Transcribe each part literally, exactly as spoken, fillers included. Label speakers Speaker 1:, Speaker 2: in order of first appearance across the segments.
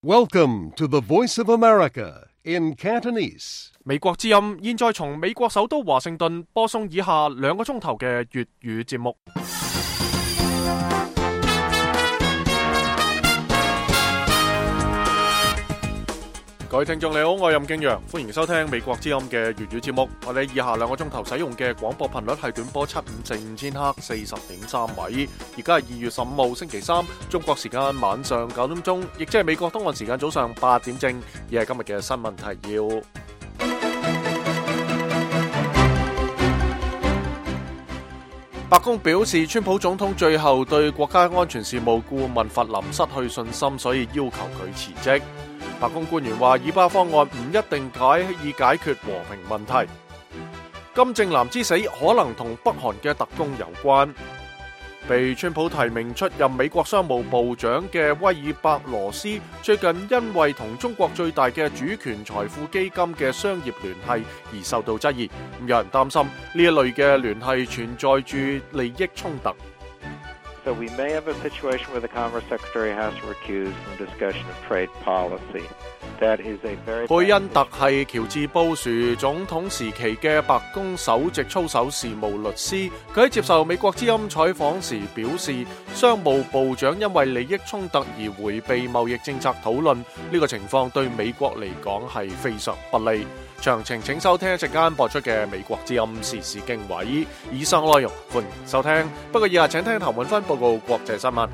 Speaker 1: Welcome to the Voice of America in Cantonese.
Speaker 2: 美國之音現在從美國首都華盛頓播送以下兩個鐘頭嘅粵語節目。各位聽眾你好，我係任敬陽，歡迎收聽美國之音嘅粵語節目。我哋以下兩個鐘頭使用嘅廣播頻率係短波七五四五千赫四十點三米。而家係二月十五號星期三，中國時間晚上九點鐘，亦即係美國東岸時間早上八點正。而係今日嘅新聞提要。白宮表示，川普總統最後對國家安全事務顧問弗林失去信心，所以要求佢辭職。白宮官員話，以巴方案唔一定可以解決和平問題。金正男之死可能同北韓嘅特工有關。被川普提名出任美國商務部長嘅威爾伯羅斯，最近因為同中國最大嘅主權財富基金嘅商業聯繫而受到質疑。咁有人擔心呢一類嘅聯繫存在住利益衝突。
Speaker 3: So we may have a situation where the Commerce Secretary has to recuse from discussion of trade policy. That is a very
Speaker 2: 貝恩特係喬治布殊總統時期嘅白宮首席操守事務律師，佢喺接受美國之音採訪時表示，商務部長因為利益衝突而迴避貿易政策討論，呢個情況對美國嚟講係非常不利。詳情請收聽一陣間播出嘅美國之音時事經緯，以上內容歡迎收聽。不過以下請聽譚永芬報告國際新聞。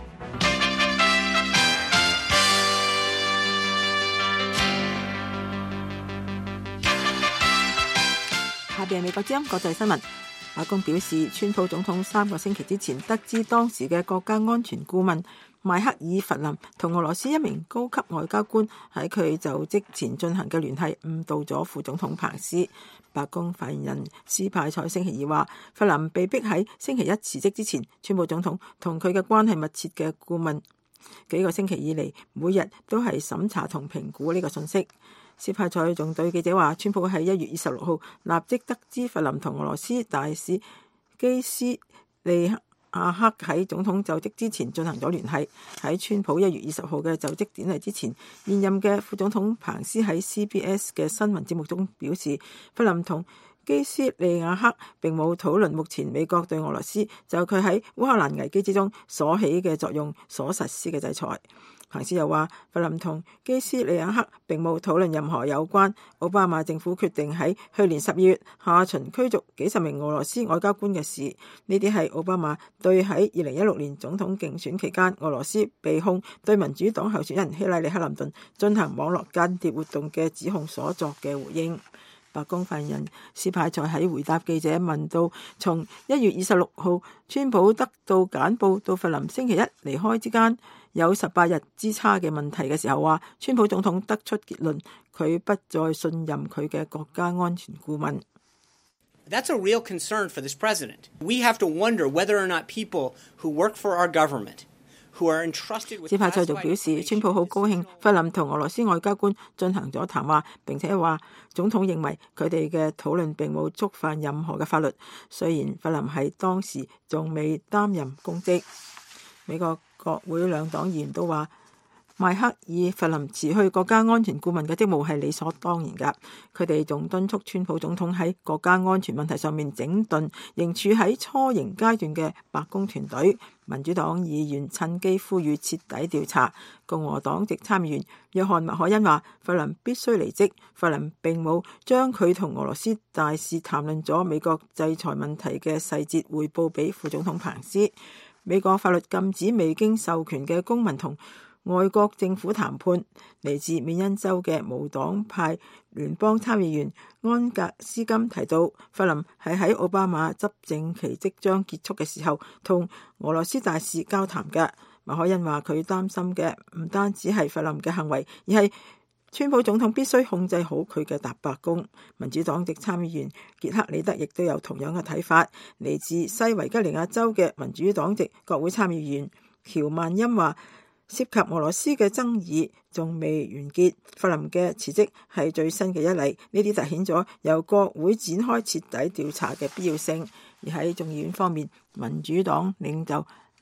Speaker 4: 下邊係美國之音國際新聞。白宮表示，川普總統三個星期之前得知當時嘅國家安全顧問邁克爾弗林同俄羅斯一名高級外交官喺佢就職前進行嘅聯繫，誤導咗副總統彭斯。白宮發言人斯派塞星期二話，弗林被逼喺星期一辭職之前，川普總統同佢嘅關係密切嘅顧問幾個星期以嚟，每日都係審查同評估呢個信息。斯派塞仲對記者話，川普喺一月二十六號立即得知弗林同俄羅斯大使基斯利亞克喺總統就職之前進行咗聯繫。喺川普一月二十號嘅就職典禮之前，現任嘅副總統彭斯喺 C B S 嘅新聞節目中表示，弗林同基斯利亞克並冇討論目前美國對俄羅斯就佢喺烏克蘭危機之中所起嘅作用所實施嘅制裁。彭斯又話，弗林同基斯利亞克並冇討論任何有關奧巴馬政府決定喺去年十二月下旬驅逐幾十名俄羅斯外交官嘅事。呢啲係奧巴馬對喺二零一六年總統競選期間俄羅斯被控對民主黨候選人希拉里克林頓進行網絡間諜活動嘅指控所作嘅回應。白宮發言人斯派塞喺回答記者問到從一月二十六號川普得到簡報到弗林星期一離開之間有十八日之差嘅問題嘅時候，話川普總統得出結論，佢不再信任佢嘅國家安全顧問。
Speaker 5: That's a real concern for this president. We have to wonder whether or not people who work for our government who are entrusted with
Speaker 4: 斯派塞仲表示，川普好高興弗林同俄羅斯外交官進行咗談話，並且話總統認為佢哋嘅討論並冇觸犯任何嘅法律。雖然弗林喺當時仲未擔任公職。美國國會兩黨議員都話，邁克爾弗林辭去國家安全顧問嘅職務係理所當然㗎。佢哋仲敦促川普總統喺國家安全問題上面整頓仍處喺初型階段嘅白宮團隊。民主黨議員趁機呼籲徹底調查。共和黨籍參議員約翰麥凱恩話，弗林必須離職。弗林並冇將佢同俄羅斯大使談論咗美國制裁問題嘅細節匯報俾副總統彭斯。美國法律禁止未經授權嘅公民同外國政府談判。嚟自緬因州嘅無黨派聯邦參議員安格斯金提到，弗林係喺奧巴馬執政期即將結束嘅時候同俄羅斯大使交談嘅。麥凱恩話，佢擔心嘅唔單止係弗林嘅行為，而係川普總統必須控制好佢嘅大白宮。民主黨籍參議員傑克里德亦都有同樣嘅睇法。嚟自西維吉尼亞州嘅民主黨籍國會參議員喬曼恩話，涉及俄羅斯嘅爭議仲未完結，弗林嘅辭職係最新嘅一例，呢啲凸顯咗由國會展開徹底調查嘅必要性。而喺眾議院方面，民主黨領袖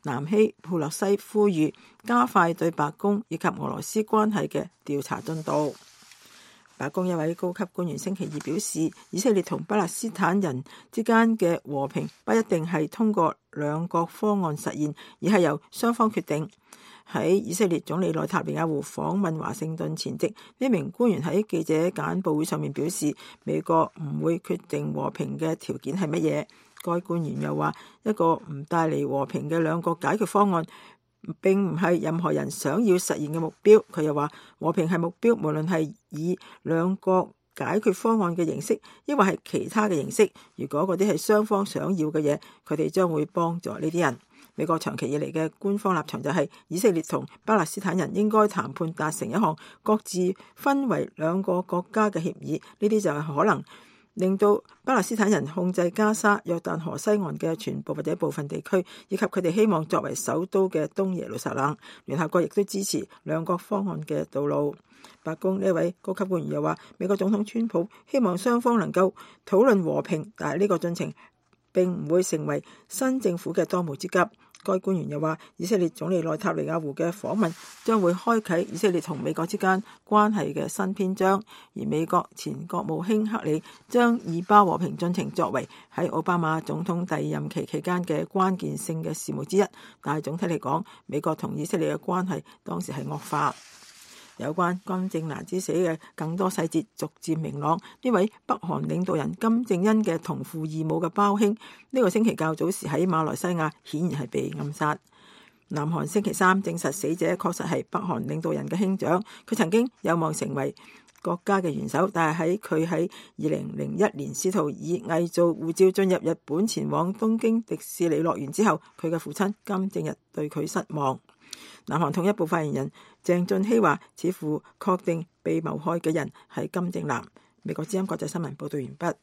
Speaker 4: 南希佩洛西呼籲加快對白宮以及俄羅斯關係嘅調查進度。白宮一位高級官員星期二表示，以色列同巴勒斯坦人之間嘅和平不一定係通過兩國方案實現，而係由雙方決定。喺以色列總理內塔尼亞胡訪問華盛頓前夕，呢名官員喺記者簡報會上面表示，美國唔會決定和平嘅條件係乜嘢。該官員又話，一個唔帶嚟和平嘅兩國解決方案並唔係任何人想要實現嘅目標。佢又話，和平係目標，無論係以兩國解決方案嘅形式，抑或係其他嘅形式。如果嗰啲係雙方想要嘅嘢，佢哋將會幫助呢啲人。美國長期以嚟嘅官方立場就係，以色列同巴勒斯坦人應該談判達成一項各自分為兩個國家嘅協議。呢啲就係可能令到巴勒斯坦人控制加沙、約旦河西岸嘅全部或者部分地區，以及佢哋希望作為首都嘅東耶路撒冷。聯合國亦都支持兩國方案嘅道路。白宮呢位高級官員又話，美國總統川普希望雙方能夠討論和平，但係呢個進程並唔會成為新政府嘅當務之急。該官員又話，以色列總理內塔尼亞胡嘅訪問將會開啟以色列同美國之間關係嘅新篇章，而美國前國務卿克里將以巴和平進程作為喺奧巴馬總統第二任期期間嘅關鍵性嘅事務之一。但係總體嚟講，美國同以色列嘅關係當時係惡化。有關金正男之死嘅更多細節逐漸明朗。呢位北韓領導人金正恩嘅同父異母嘅胞兄，呢個星期較早時喺馬來西亞顯然係被暗殺。南韓星期三證實死者確實係北韓領導人嘅兄長，佢曾經有望成為國家嘅元首，但係喺佢喺二零零一年試圖以偽造護照進入日本前往東京迪士尼樂園之後，佢嘅父親金正日對佢失望。南韓統一部發言人鄭俊熙話，似乎確定被謀害嘅人係金正男。美國之音國際新聞報道完畢。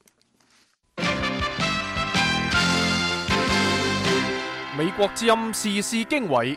Speaker 2: 美國之音時事經緯，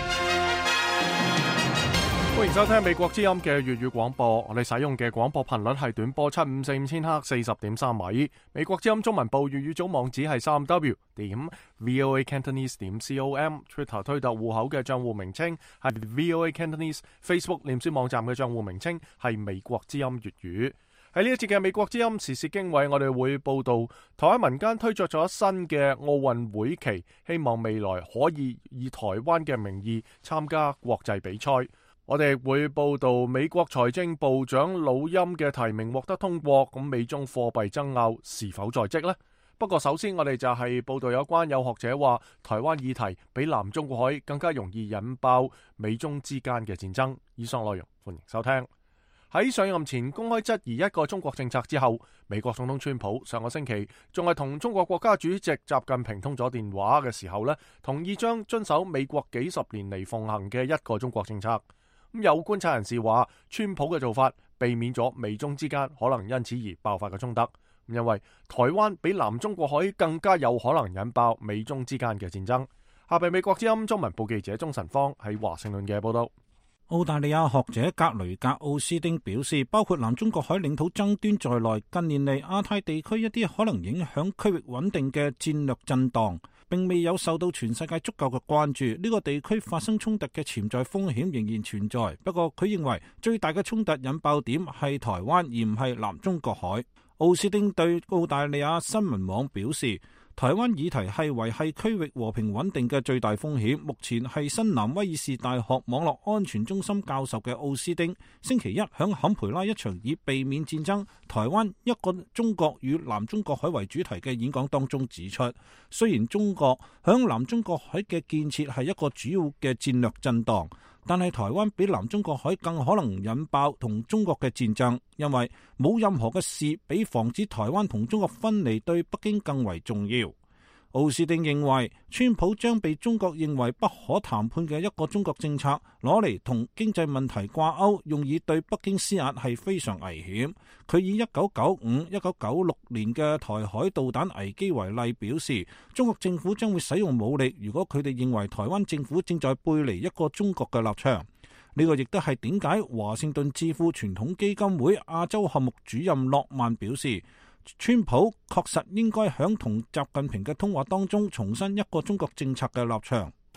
Speaker 2: 歡迎收聽美國之音嘅粵語廣播。我哋使用嘅廣播頻率係短波七五四五千赫四十點三米。美國之音中文部粵語組網址係三 w 點 voa cantonese 點 com。Twitter 推特戶口嘅賬戶名稱係 voa cantonese。Facebook 臉書網站嘅賬戶名稱係美國之音粵語。喺呢一節嘅美國之音時事經緯，我哋會報道台灣民間推出咗新嘅奧運會旗，希望未來可以以台灣嘅名義參加國際比賽。我哋會報道美國財政部長魯欽嘅提名獲得通過，咁美中貨幣爭拗是否在即呢？不過首先我哋就係報道有關有學者話台灣議題比南中國海更加容易引爆美中之間嘅戰爭。以上內容歡迎收聽。喺上任前公開質疑一個中國政策之後，美國總統川普上個星期仲係同中國國家主席習近平通咗電話嘅時候呢，同意將遵守美國幾十年嚟奉行嘅一個中國政策。咁有觀察人士話，川普嘅做法避免咗美中之間可能因此而爆發嘅衝突，因為台灣比南中國海更加有可能引爆美中之間嘅戰爭。下邊美國之音中文部記者鍾晨芳喺華盛頓嘅報道。
Speaker 6: 澳大利亞學者格雷格奧斯丁表示，包括南中國海領土爭端在內，近年嚟亞太地區一啲可能影響區域穩定嘅戰略震盪，並未有受到全世界足夠嘅關注。呢個地區發生衝突嘅潛在風險仍然存在。不過佢認為最大嘅衝突引爆點係台灣，而唔係南中國海。奧斯丁對澳大利亞新聞網表示，台灣議題係維繫區域和平穩定嘅最大風險。目前係新南威爾士大學網絡安全中心教授嘅奧斯丁，星期一響坎培拉一場以避免戰爭、台灣一個中國與南中國海為主題嘅演講當中指出，雖然中國響南中國海嘅建設係一個主要嘅戰略震盪，但係台灣比南中國海更可能引爆同中國嘅戰爭，因為冇任何嘅事比防止台灣同中國分離對北京更為重要。奧斯丁認為，川普將被中國認為不可談判嘅一個中國政策攞嚟同經濟問題掛鈎，用以對北京施壓係非常危險。佢以一九九五、一九九六年嘅台海導彈危機為例，表示中國政府將會使用武力，如果佢哋認為台灣政府正在背離一個中國嘅立場。呢個亦都係點解華盛頓智庫傳統基金會亞洲項目主任諾曼表示，川普確實應該響同習近平嘅通話當中重申一個中國政策嘅立場。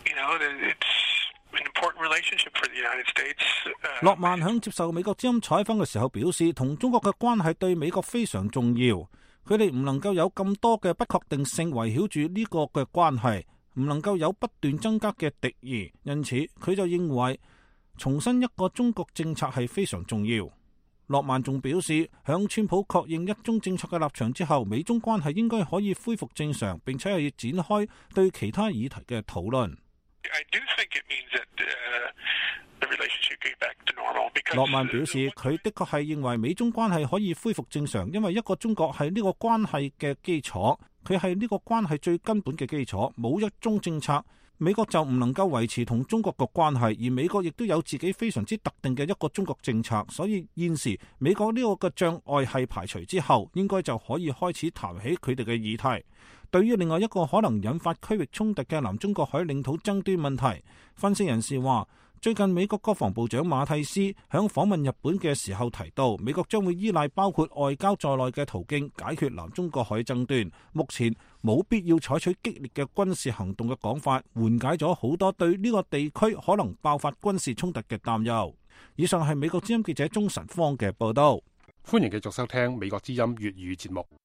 Speaker 6: 諾曼響接受美國之音採訪嘅時候表示，同中國嘅關係對美國非常重要，佢哋唔能夠有咁多嘅不確定性圍繞住呢個嘅關係，唔能夠有不斷增加嘅敵意，因此佢就認為重申一個中國政策係非常重要。諾曼仲表示，響川普確認一中政策嘅立場之後，美中關係應該可以恢復正常，並且係要展開對其他議題嘅討論。諾曼表示，佢的確係認為美中關係可以恢復正常，因為一個中國係呢個關係嘅基礎，佢係呢個關係最根本嘅基礎。冇一中政策，美國就唔能夠維持同中國嘅關係，而美國亦都有自己非常之特定嘅一個中國政策。所以現時美國呢個嘅障礙係排除之後，應該就可以開始談起佢哋嘅議題。對於另外一個可能引發區域衝突嘅南中國海領土爭端問題，分析人士話，最近美國國防部長馬蒂斯響訪問日本嘅時候提到，美國將會依賴包括外交在內嘅途徑解決南中國海爭端，目前冇必要採取激烈嘅軍事行動嘅講法，緩解咗好多對呢個地區可能爆發軍事衝突嘅擔憂。以上係美國之音記者鍾晨芳嘅報道。
Speaker 7: 歡迎繼續收聽美國之音粵語節目。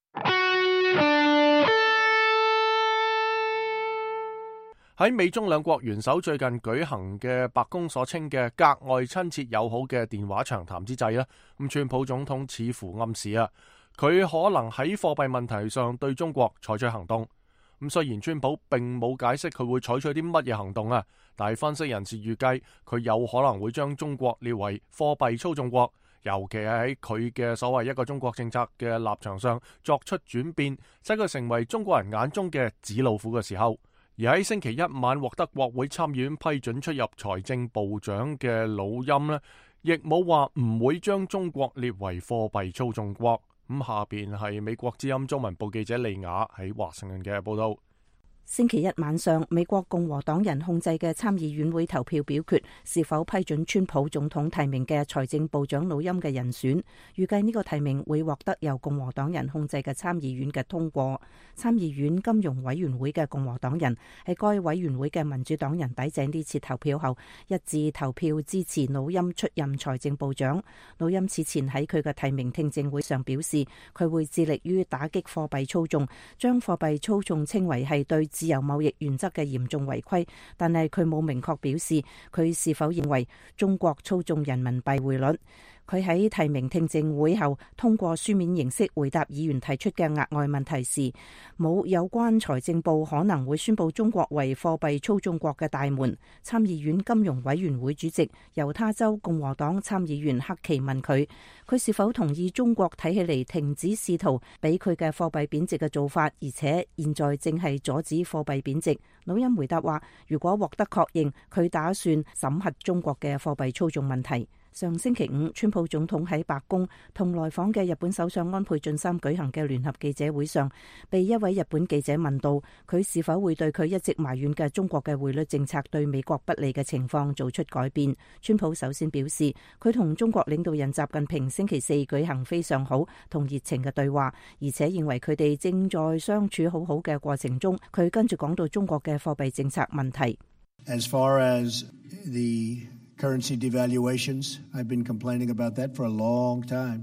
Speaker 2: 喺美中兩國元首最近舉行嘅白宮所稱嘅格外親切友好嘅電話長談之際咧，咁川普總統似乎暗示啊，佢可能喺貨幣問題上對中國採取行動。咁雖然川普並冇解釋佢會採取啲乜嘢行動啊，但係分析人士預計佢有可能會將中國列為貨幣操縱國，尤其係喺佢嘅所謂一個中國政策嘅立場上作出轉變，使佢成為中國人眼中嘅紙老虎嘅時候。而喺星期一晚獲得國會參議院批准出入財政部長嘅魯欽呢，亦冇話唔會將中國列為貨幣操縱國。咁下邊係美國之音中文部記者利雅喺華盛頓嘅報道。
Speaker 8: 星期一晚上，美國共和黨人控制嘅參議院會投票表決是否批准川普總統提名嘅財政部長魯欽嘅人選。預計呢個提名會獲得由共和黨人控制嘅參議院嘅通過。參議院金融委員會嘅共和黨人喺該委員會嘅民主黨人抵制呢次投票後，一致投票支持魯欽出任財政部長。魯欽此前喺佢嘅提名聽證會上表示，佢會致力於打擊貨幣操縱，將貨幣操縱稱為係對自由貿易原則嘅嚴重違規，但係佢冇明確表示佢是否認為中國操縱人民幣匯率。佢喺提名聽證會後通過書面形式回答議員提出嘅額外問題時，冇有關財政部可能會宣布中國為貨幣操縱國嘅大門。參議院金融委員會主席猶他州共和黨參議員克奇問佢，佢是否同意中國睇起嚟停止試圖俾佢嘅貨幣貶值嘅做法，而且現在正係阻止貨幣貶值。魯欽回答話，如果獲得確認，佢打算審核中國嘅貨幣操縱問題。上星期五，川普總統喺白宮同來訪嘅日本首相安倍晉三舉行嘅聯合記者會上，被一位日本記者問到佢是否會對佢一直埋怨嘅中國嘅匯率政策對美國不利嘅情況做出改變。川普首先表示，佢同中國領導人習近平星期四舉行非常好同熱情嘅對話，而且認為佢哋正在相處好好嘅過程中。佢跟住講到中國嘅貨幣政策問題。
Speaker 9: As far as the currency devaluations, I've been complaining about that for a long time,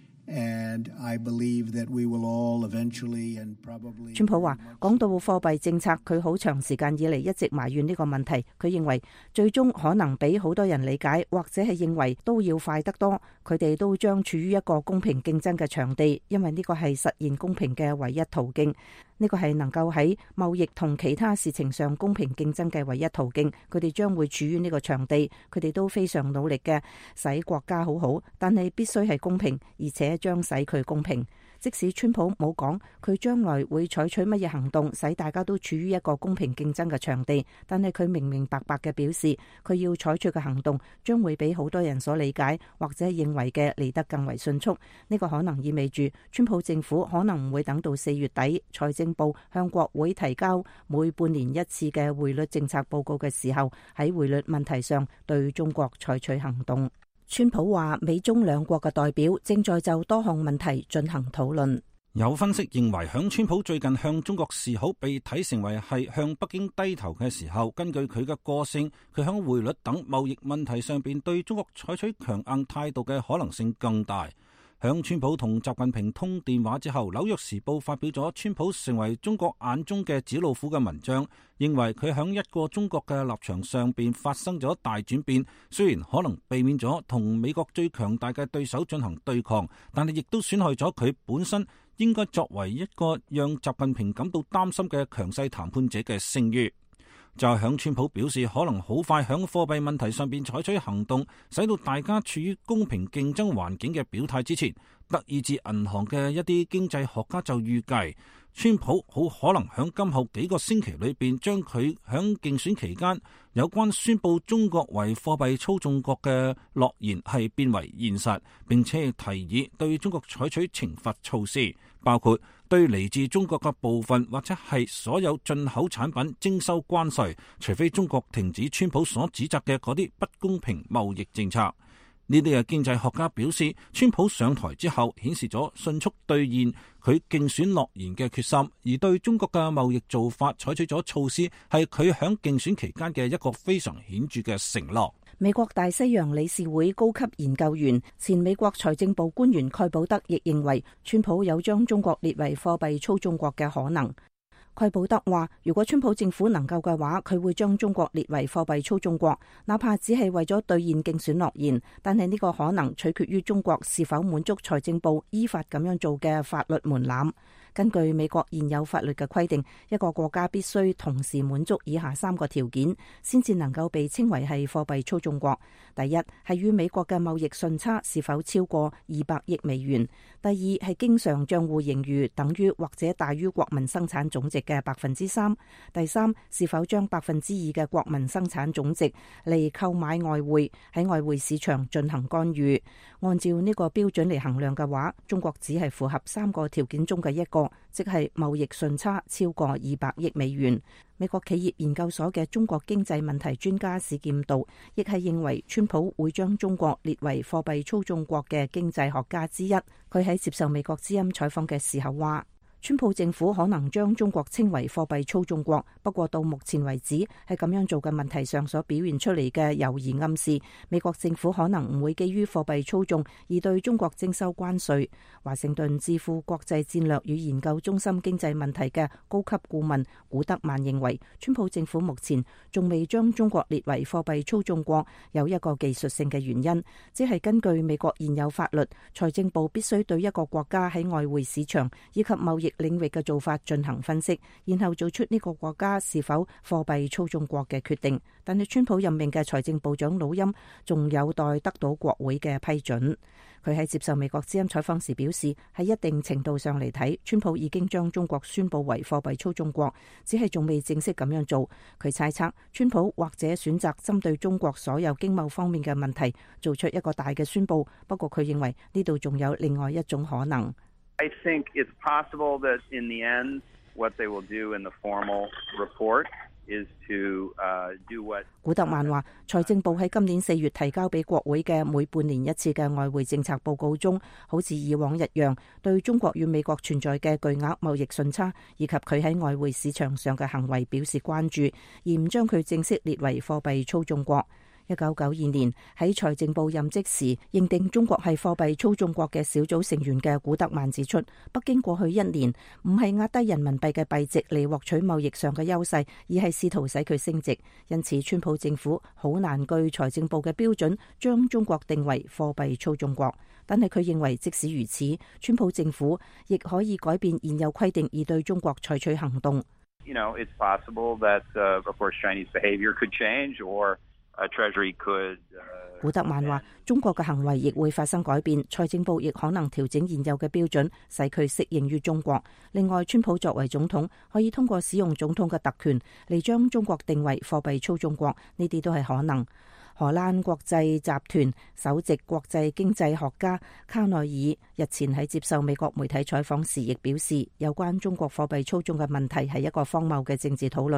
Speaker 9: and I believe that we will all eventually and probably.
Speaker 8: 川普話講到貨幣政策，佢好長時間以嚟一直埋怨呢個問題。佢認為最終可能俾好多人理解，或者係認為都要快得多。佢哋都將處於一個公平競爭嘅場地，因為呢個係實現公平嘅唯一途徑。呢個係能夠喺貿易同其他事情上公平競爭嘅唯一途徑。佢哋將會處於呢個場地，佢哋都非常努力嘅使國家好好，但係必須係公平，而且將使佢公平。即使川普冇講佢將來會採取乜嘢行動使大家都處於一個公平競爭嘅場地，但係佢明明白白嘅表示，佢要採取嘅行動將會比好多人所理解或者認為嘅嚟得更為迅速。呢個可能意味住川普政府可能唔會等到四月底財政部向國會提交每半年一次嘅匯率政策報告嘅時候，喺匯率問題上對中國採取行動。川普話美中兩國嘅代表正在就多項問題進行討論。
Speaker 6: 有分析認為，響川普最近向中國示好被睇成為係向北京低頭嘅時候，根據佢嘅個性，佢響匯率等貿易問題上邊對中國採取強硬態度嘅可能性更大。響川普同習近平通電話之後，紐約時報發表咗川普成為中國眼中嘅紙老虎嘅文章，認為佢響一個中國嘅立場上邊發生咗大轉變。雖然可能避免咗同美國最強大嘅對手進行對抗，但係亦都損害咗佢本身應該作為一個讓習近平感到擔心嘅強勢談判者嘅聲譽。就係響川普表示可能好快響貨幣問題上邊採取行動，使到大家處於公平競爭環境嘅表態之前，德意志銀行嘅一啲經濟學家就預計，川普好可能響今後幾個星期裏邊，將佢響競選期間有關宣布中國為貨幣操縱國嘅諾言係變為現實，並且提議對中國採取懲罰措施，包括對嚟自中國嘅部分或者係所有進口產品徵收關稅，除非中國停止川普所指責嘅嗰啲不公平貿易政策。呢啲嘅經濟學家表示，川普上台之後顯示咗迅速兌現佢競選諾言嘅決心，而對中國嘅貿易做法採取咗措施，係佢響競選期間嘅一個非常顯著嘅承諾。
Speaker 8: 美國大西洋理事會高級研究員、前美國財政部官員蓋保德亦認為，川普有將中國列為貨幣操縱國嘅可能。蓋保德話，如果川普政府能夠嘅話，佢會將中國列為貨幣操縱國，哪怕只係為咗兌現競選諾言。但係呢個可能取決於中國是否滿足財政部依法咁樣做嘅法律門檻。根據美國現有法律嘅規定，一個國家必須同時滿足以下三個條件，先至能夠被稱為係貨幣操縱國。第一係與美國嘅貿易順差是否超過二百億美元；第二係經常賬戶盈餘等於或者大於國民生產總值嘅百分之三；第三是否將百分之二嘅國民生產總值嚟購買外匯，喺外匯市場進行干預。按照呢個標準嚟衡量嘅話，中國只係符合三個條件中嘅一個，即係貿易順差超過二百億美元。美國企業研究所嘅中國經濟問題專家史劍道亦係認為，川普會將中國列為貨幣操縱國嘅經濟學家之一。佢喺接受美國之音採訪嘅時候話，川普政府可能將中國稱為貨幣操縱國，不過到目前為止喺咁樣做嘅問題上所表現出嚟嘅猶疑暗示，美國政府可能唔會基於貨幣操縱而對中國徵收關稅。華盛頓智庫國際戰略與研究中心經濟問題嘅高級顧問古德曼認為，川普政府目前仲未將中國列為貨幣操縱國，有一個技術性嘅原因，即係根據美國現有法律，財政部必須對一個國家喺外匯市場以及貿易領域嘅做法進行分析，然後做出呢個國家是否貨幣操縱國嘅決定。但係川普任命嘅財政部長努欽仲有待得到國會嘅批准。佢喺接受美國之音採訪時表示，喺一定程度上嚟睇，川普已經將中國宣布為貨幣操縱國，只係仲未正式咁樣做。佢猜測川普或者選擇針對中國所有經貿方面嘅問題做出一個大嘅宣布，不過佢認為呢度仲有另外一種可能。
Speaker 10: I think it's possible that in the end, what they will do in the formal report is to uh, do what.
Speaker 8: 古特曼話，財政部喺今年四月提交俾國會嘅每半年一次嘅外匯政策報告中，好似以往一樣，對中國與美國存在嘅巨額貿易順差以及佢喺外匯市場上嘅行為表示關注，而唔將佢正式列為貨幣操縱國。一九九二年喺財政部任職時，認定中國係貨幣操縱國嘅小組成員嘅古特曼指出，北京過去一年唔係壓低人民幣嘅幣值嚟獲取貿易上嘅優勢，而係試圖使佢升值。因此，川普政府好難據財政部嘅標準將中國定為貨幣操縱國。但係佢認為，即使如此，川普政府亦可以改變現有規定，而對中國採取行動。
Speaker 10: You know, it's possible that, uh, of course, Chinese behavior could change, or Treasury could, uh,
Speaker 8: 古特曼話，中國嘅行為亦會發生改變，財政部亦可能調整現有嘅標準，使佢適應於中國。另外，川普作為總統，可以通過使用總統嘅特權嚟將中國定為貨幣操縱國，呢啲都係可能。荷蘭國際集團首席國際經濟學家卡內爾日前喺接受美國媒體採訪時，亦表示有關中國貨幣操縱嘅問題係一個荒謬嘅政治討論。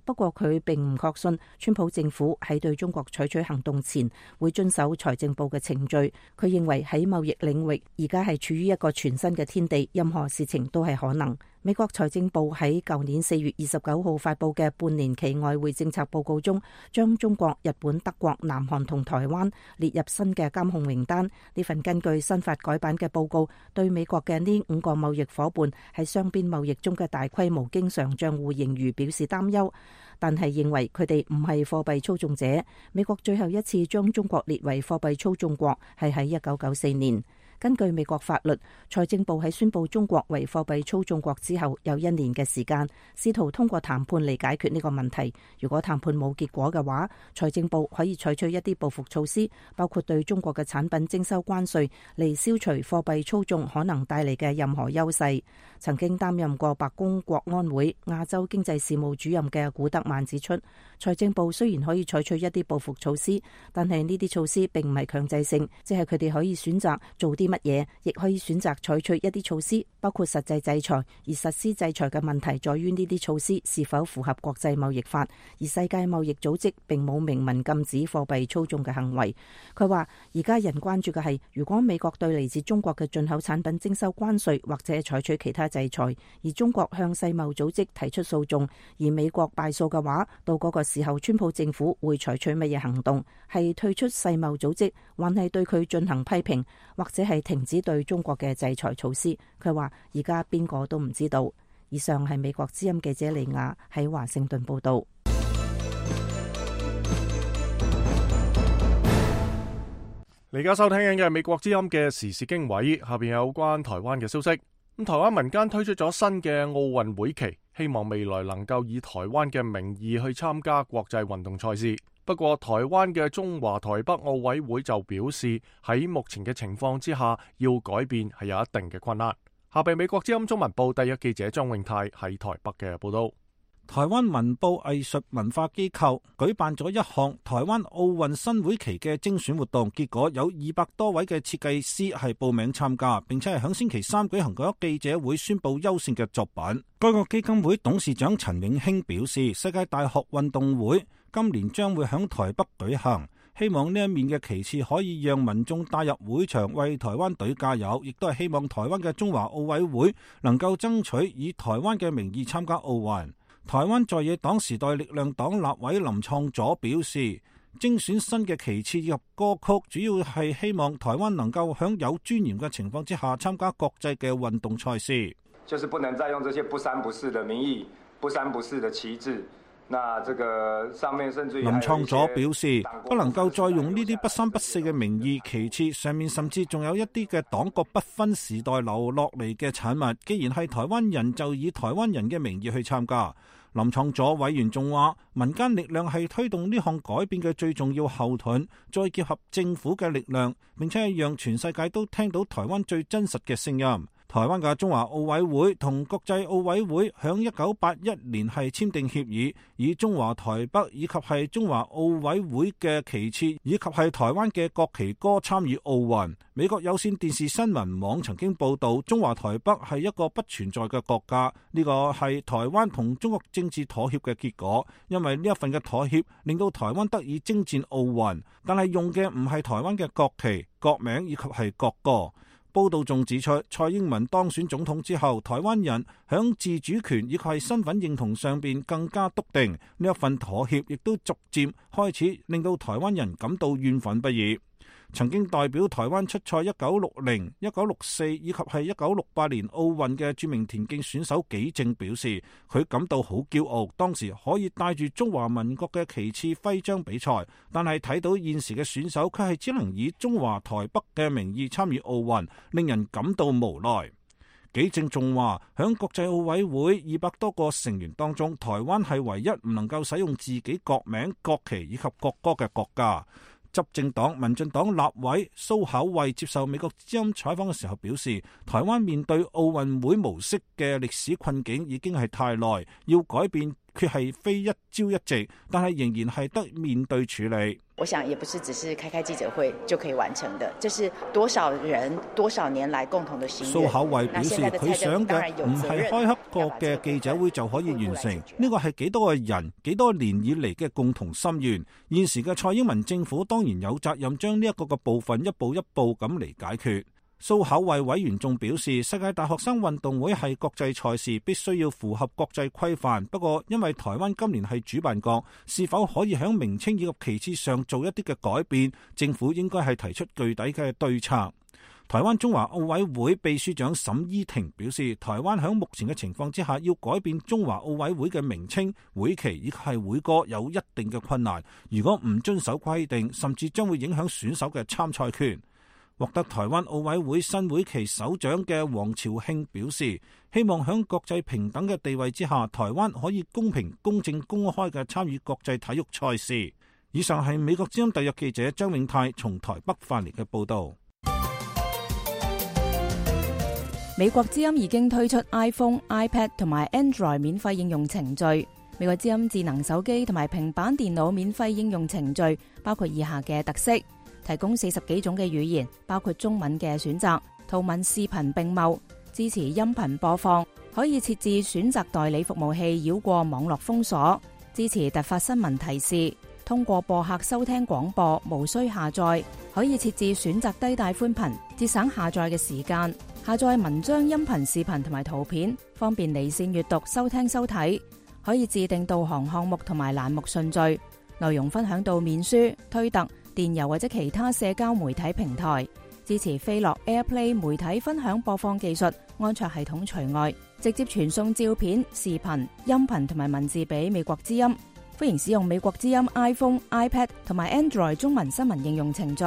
Speaker 8: 不過佢並唔確信川普政府喺對中國採取行動前會遵守財政部嘅程序。佢認為喺貿易領域而家係處於一個全新嘅天地，任何事情都係可能。美國財政部喺舊年四月二十九號發佈嘅半年期外匯政策報告中，將中國、日本、德國、南韓同台灣列入新嘅監控名單。呢份根據新法改版嘅報告，對美國嘅呢五個貿易夥伴喺雙邊貿易中嘅大規模經常賬戶盈餘表示擔憂，但係認為佢哋唔係貨幣操縱者。美國最後一次將中國列為貨幣操縱國係喺一九九四年。根據美國法律，財政部喺宣布中國為貨幣操縱國之後，有一年嘅時間，試圖通過談判嚟解決呢個問題。如果談判冇結果嘅話，財政部可以採取一啲報復措施，包括對中國嘅產品徵收關稅，嚟消除貨幣操縱可能帶嚟嘅任何優勢。曾經擔任過白宮國安會亞洲經濟事務主任嘅古德曼指出，財政部雖然可以採取一啲報復措施，但係呢啲措施並唔係強制性，即係佢哋可以選擇做啲乜嘢，亦可以選擇採取一啲措施，包括實際制裁。而實施制裁嘅問題在於呢啲措施是否符合國際貿易法，而世界貿易組織並冇明文禁止貨幣操縱嘅行為。佢話而家人關注嘅係，如果美國對嚟自中國嘅進口產品徵收關稅或者採取其他制裁，而中國向世貿組織提出訴訟，而美國敗訴嘅話，到嗰個時候川普政府會採取乜嘢行動？係退出世貿組織，還係對佢進行批評，或者係停止對中國嘅制裁措施？佢話而家邊個都唔知道。以上係美國之音記者李亞喺華盛頓報道。
Speaker 2: 你而家收聽緊嘅係美國之音嘅時事經緯，下邊有關台灣嘅消息。咁台灣民間推出咗新嘅奧運會期，希望未來能夠以台灣嘅名義去參加國際運動賽事。不過台灣嘅中華台北奧委會就表示，喺目前嘅情況之下，要改變係有一定嘅困難。下邊美國之音中文部第一記者張永泰喺台北嘅報道。
Speaker 6: 台灣文報藝術文化機構舉辦咗一項台灣奧運新會期嘅精選活動，結果有二百多位嘅設計師係報名參加，並且係響星期三舉行嗰個記者會宣布優勝嘅作品。該個基金會董事長陳永興表示，世界大學運動會今年將會響台北舉行，希望呢一面嘅旗幟可以讓民眾帶入會場為台灣隊加油，亦都係希望台灣嘅中華奧委會能夠爭取以台灣嘅名義參加奧運。台灣在野黨時代力量黨立委林創佐表示，精選新嘅旗幟及歌曲，主要係希望台灣能夠喺有尊嚴嘅情況之下參加國際嘅運動賽事。
Speaker 11: 就是不能再用這些不三不四的名義、不三不四的旗幟。那這個上面甚至
Speaker 6: 林創佐表示，不能夠再用呢啲不三不四嘅名義旗幟，上面甚至仲有一啲嘅黨國不分時代留落嚟嘅產物。既然係台灣人，就以台灣人嘅名義去參加。林創佐委員仲話，民間力量係推動呢項改變嘅最重要後盾，再結合政府嘅力量，並且係讓全世界都聽到台灣最真實嘅聲音。台灣嘅中華奧委會同國際奧委會響一九八一年係簽訂協議，以中華台北以及係中華奧委會嘅旗幟以及係台灣嘅國旗歌參與奧運。美國有線電視新聞網曾經報道，中華台北係一個不存在嘅國家，呢個係台灣同中國政治妥協嘅結果，因為呢一份嘅妥協令到台灣得以征戰奧運，但係用嘅唔係台灣嘅國旗、國名以及係國歌。報道仲指出，蔡英文當選總統之後，台灣人響自主權以及係身份認同上邊更加篤定，呢一份妥協亦都逐漸開始令到台灣人感到怨憤不已。曾經代表台灣出賽一九六零、一九六四以及係一九六八年奧運嘅著名田徑選手紀政表示，佢感到好驕傲，當時可以帶住中華民國嘅旗幟徽章比賽，但係睇到現時嘅選手，佢係只能以中華台北嘅名義參與奧運，令人感到無奈。紀政仲話，響國際奧委會二百多個成員當中，台灣係唯一唔能夠使用自己國名、國旗以及國歌嘅國家。執政黨民進黨立委蘇巧慧接受美國之音採訪嘅時候表示，台灣面對奧運會模式嘅歷史困境已經係太耐，要改變決係非一朝一夕，但係仍然係得面對處理。
Speaker 12: 我想也不是只是開開記者會就可以完成的，這是多少人多少年來共同的心願。
Speaker 6: 蘇巧慧表示，佢想嘅唔係開黑個嘅記者會就可以完成，呢個係幾多個人幾多年以嚟嘅共同心願。現時嘅蔡英文政府當然有責任將呢一個嘅部分一步一步咁嚟解決。蘇巧慧委員仲表示，世界大學生運動會係國際賽事，必須要符合國際規範。不過因為台灣今年係主辦國，是否可以喺名稱以及旗幟上做一啲嘅改變，政府應該係提出具體嘅對策。台灣中華奧委會秘書長沈依婷表示，台灣喺目前嘅情況之下，要改變中華奧委會嘅名稱、會旗以及係會歌有一定嘅困難。如果唔遵守規定，甚至將會影響選手嘅參賽權。獲得台灣奧委會新會旗首長嘅黃朝慶表示，希望喺國際平等嘅地位之下，台灣可以公平、公正、公開嘅參與國際體育賽事。以上係美國之音特約記者張永泰從台北發嚟嘅報道。
Speaker 13: 美國之音已經推出 iPhone、iPad 同埋 Android 免費應用程序。美國之音智能手機同埋平板電腦免費應用程序包括以下嘅特色。提供四十幾種嘅語言，包括中文嘅選擇，圖文視頻並茂，支持音頻播放，可以設置選擇代理服務器繞過網絡封鎖，支持突發新聞提示，通過播客收聽廣播，無需下載，可以設置選擇低帶寬頻，節省下載嘅時間，下載文章、音頻、視頻同埋圖片，方便離線閱讀、收聽收睇，可以自定導航項目同埋欄目順序，內容分享到面書、推特、電郵或者其他社交媒體平台，支持飛樂 AirPlay 媒體分享播放技術，安卓系統除外，直接傳送照片、視頻、音頻同埋文字俾美國之音。歡迎使用美國之音 iPhone、iPad 同埋 Android 中文新聞應用程序。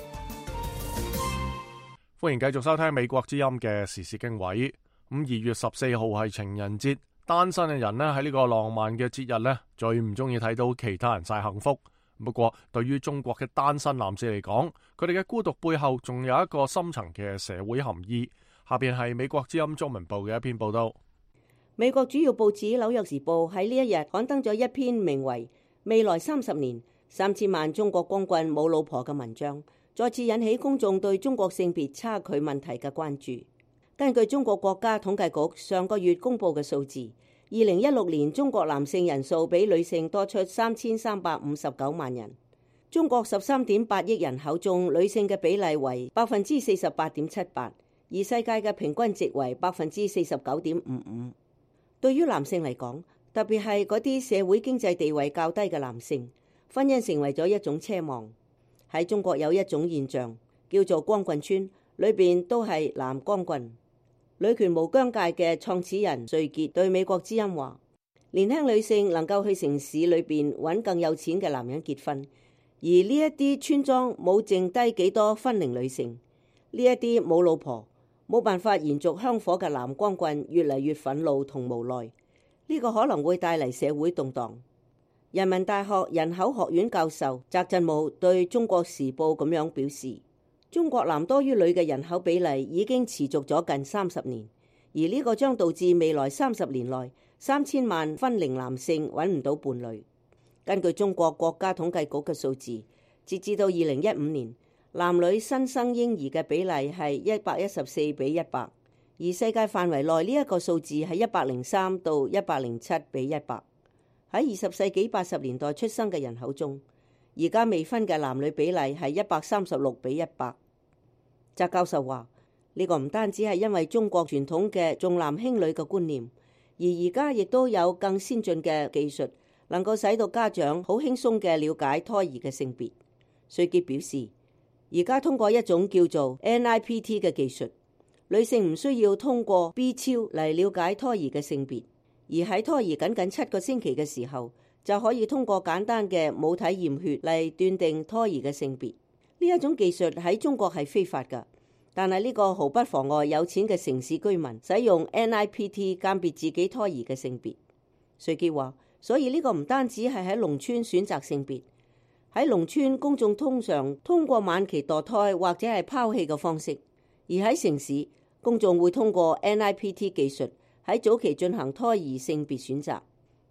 Speaker 2: 歡迎繼續收聽美國之音嘅時事經緯。咁二月十四號係情人節，單身嘅人呢喺呢個浪漫嘅節日呢，最唔中意睇到其他人晒幸福。不過，對於中國嘅單身男士嚟講，佢哋嘅孤獨背後仲有一個深層嘅社會含義。下邊係美國之音中文部嘅一篇報道。
Speaker 14: 美國主要報紙《紐約時報》喺呢一日刊登咗一篇名為《未來三十年三千萬中國光棍冇老婆》嘅文章，再次引起公眾對中國性別差距問題嘅關注。根據中國國家統計局上個月公布嘅數字，二零一六年中國男性人數比女性多出三千三百五十九萬人。中國十三點八億人口中，女性嘅比例為百分之四十八點七八，而世界嘅平均值為百分之四十九點五五。對於男性嚟講，特別係嗰啲社會經濟地位較低嘅男性，婚姻成為咗一種奢望。喺中國有一種現象叫做光棍村，裏邊都係男光棍。女權無疆界嘅創始人瑞傑對美國之音話，年輕女性能夠去城市裏邊揾更有錢嘅男人結婚，而呢一啲村莊冇剩低幾多婚齡女性，呢一啲冇老婆冇辦法延續香火嘅男光棍越嚟越憤怒同無奈，呢個可能會帶嚟社會動盪。人民大學人口學院教授翟振武對中國時報咁樣表示，中國男多於女嘅人口比例已經持續咗近三十年，而呢個將導致未來三十年內三千萬婚齡男性揾唔到伴侶。根據中國國家統計局嘅數字，截至到二零一五年，男女新生嬰兒嘅比例係一百一十四比一百，而世界範圍內呢一個數字係一百零三到一百零七比一百。喺二十世紀八十年代出生嘅人口中，而家未婚嘅男女比例係一百三十六比一百。翟教授話：呢個唔單止係因為中國傳統嘅重男輕女嘅觀念，而而家亦都有更先進嘅技術，能夠使到家長好輕鬆嘅了解胎兒嘅性別。瑞傑表示，而家通過一種叫做 N I P T 嘅技術，女性唔需要通過 B 超嚟了解胎兒嘅性別，而喺胎兒僅僅七個星期嘅時候，就可以通過簡單嘅母體驗血嚟斷定胎兒嘅性別。呢一種技術喺中國係非法㗎，但係呢個毫不妨礙有錢嘅城市居民使用 N I P T 鑑別自己胎兒嘅性別。瑞傑話，所以呢個唔單止係喺農村選擇性別，喺農村公眾通常通過晚期墮胎或者係拋棄嘅方式，而喺城市公眾會通過 N I P T 技術喺早期進行胎兒性別選擇。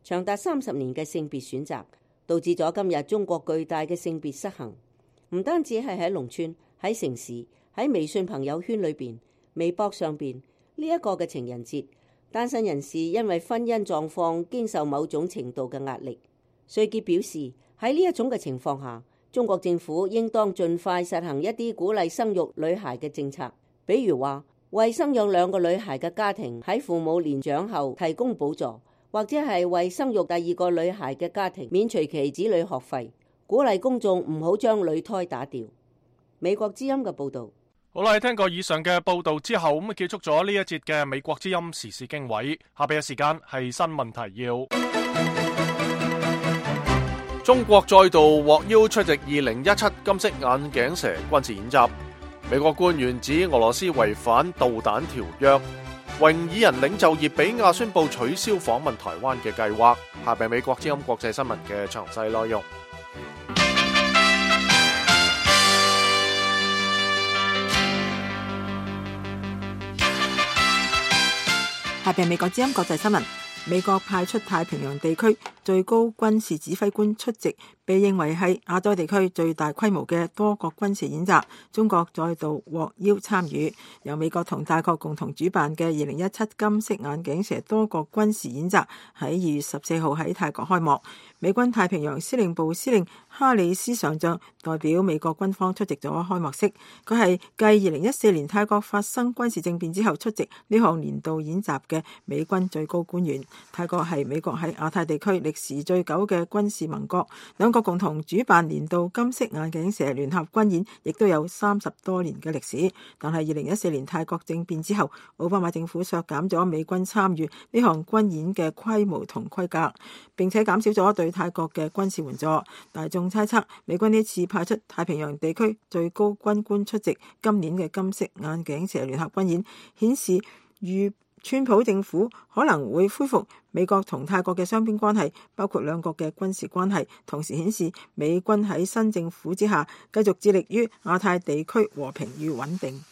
Speaker 14: 長達三十年嘅性別選擇，導致咗今日中國巨大嘅性別失衡。唔單止係喺農村、喺城市、喺微信朋友圈裏邊、微博上邊呢一個嘅情人節，單身人士因為婚姻狀況經受某種程度嘅壓力。瑞傑表示，喺呢一種嘅情況下，中國政府應當盡快實行一啲鼓勵生育女孩嘅政策，比如話為生養兩個女孩嘅家庭喺父母年長後提供補助，或者係為生育第二個女孩嘅家庭免除其子女學費，鼓勵公眾唔好將女胎打掉。美國之音嘅報導。
Speaker 2: 好啦，聽過以上嘅報導之後，咁啊結束咗呢一節嘅美國之音時事經緯。下邊嘅時間係新聞提要。中國再度獲邀出席二零一七金色眼鏡蛇軍事演習。美國官員指俄羅斯違反導彈條約。維吾爾人領袖葉比亞宣布取消訪問台灣嘅計劃。下邊美國之音國際新聞嘅詳細內容。
Speaker 4: 下邊美國之音國際新聞。美國派出太平洋地區最高軍事指揮官出席，被認為係亞洲地區最大規模嘅多國軍事演習。中國再度獲邀參與，由美國同泰國共同主辦嘅二零一七金色眼鏡蛇多國軍事演習喺二月十四號喺泰國開幕。美軍太平洋司令部司令哈里斯上將代表美國軍方出席咗開幕式。佢係繼二零一四年泰國發生軍事政變之後出席呢項年度演習嘅美軍最高官員。泰國係美國喺亞太地區歷時最久嘅軍事盟國，兩國共同主辦年度金色眼鏡蛇聯合軍演，亦都有三十多年嘅歷史。但係二零一四年泰國政變之後，奧巴馬政府削減咗美軍參與呢項軍演嘅規模同規格，並且減少咗對泰國嘅軍事援助。大眾猜測，美軍呢次派出太平洋地區最高軍官出席今年嘅金色眼鏡蛇聯合軍演，顯示與川普政府可能會恢復美國同泰國嘅雙邊關係，包括兩國嘅軍事關係，同時顯示美軍喺新政府之下繼續致力於亞太地區和平與穩定。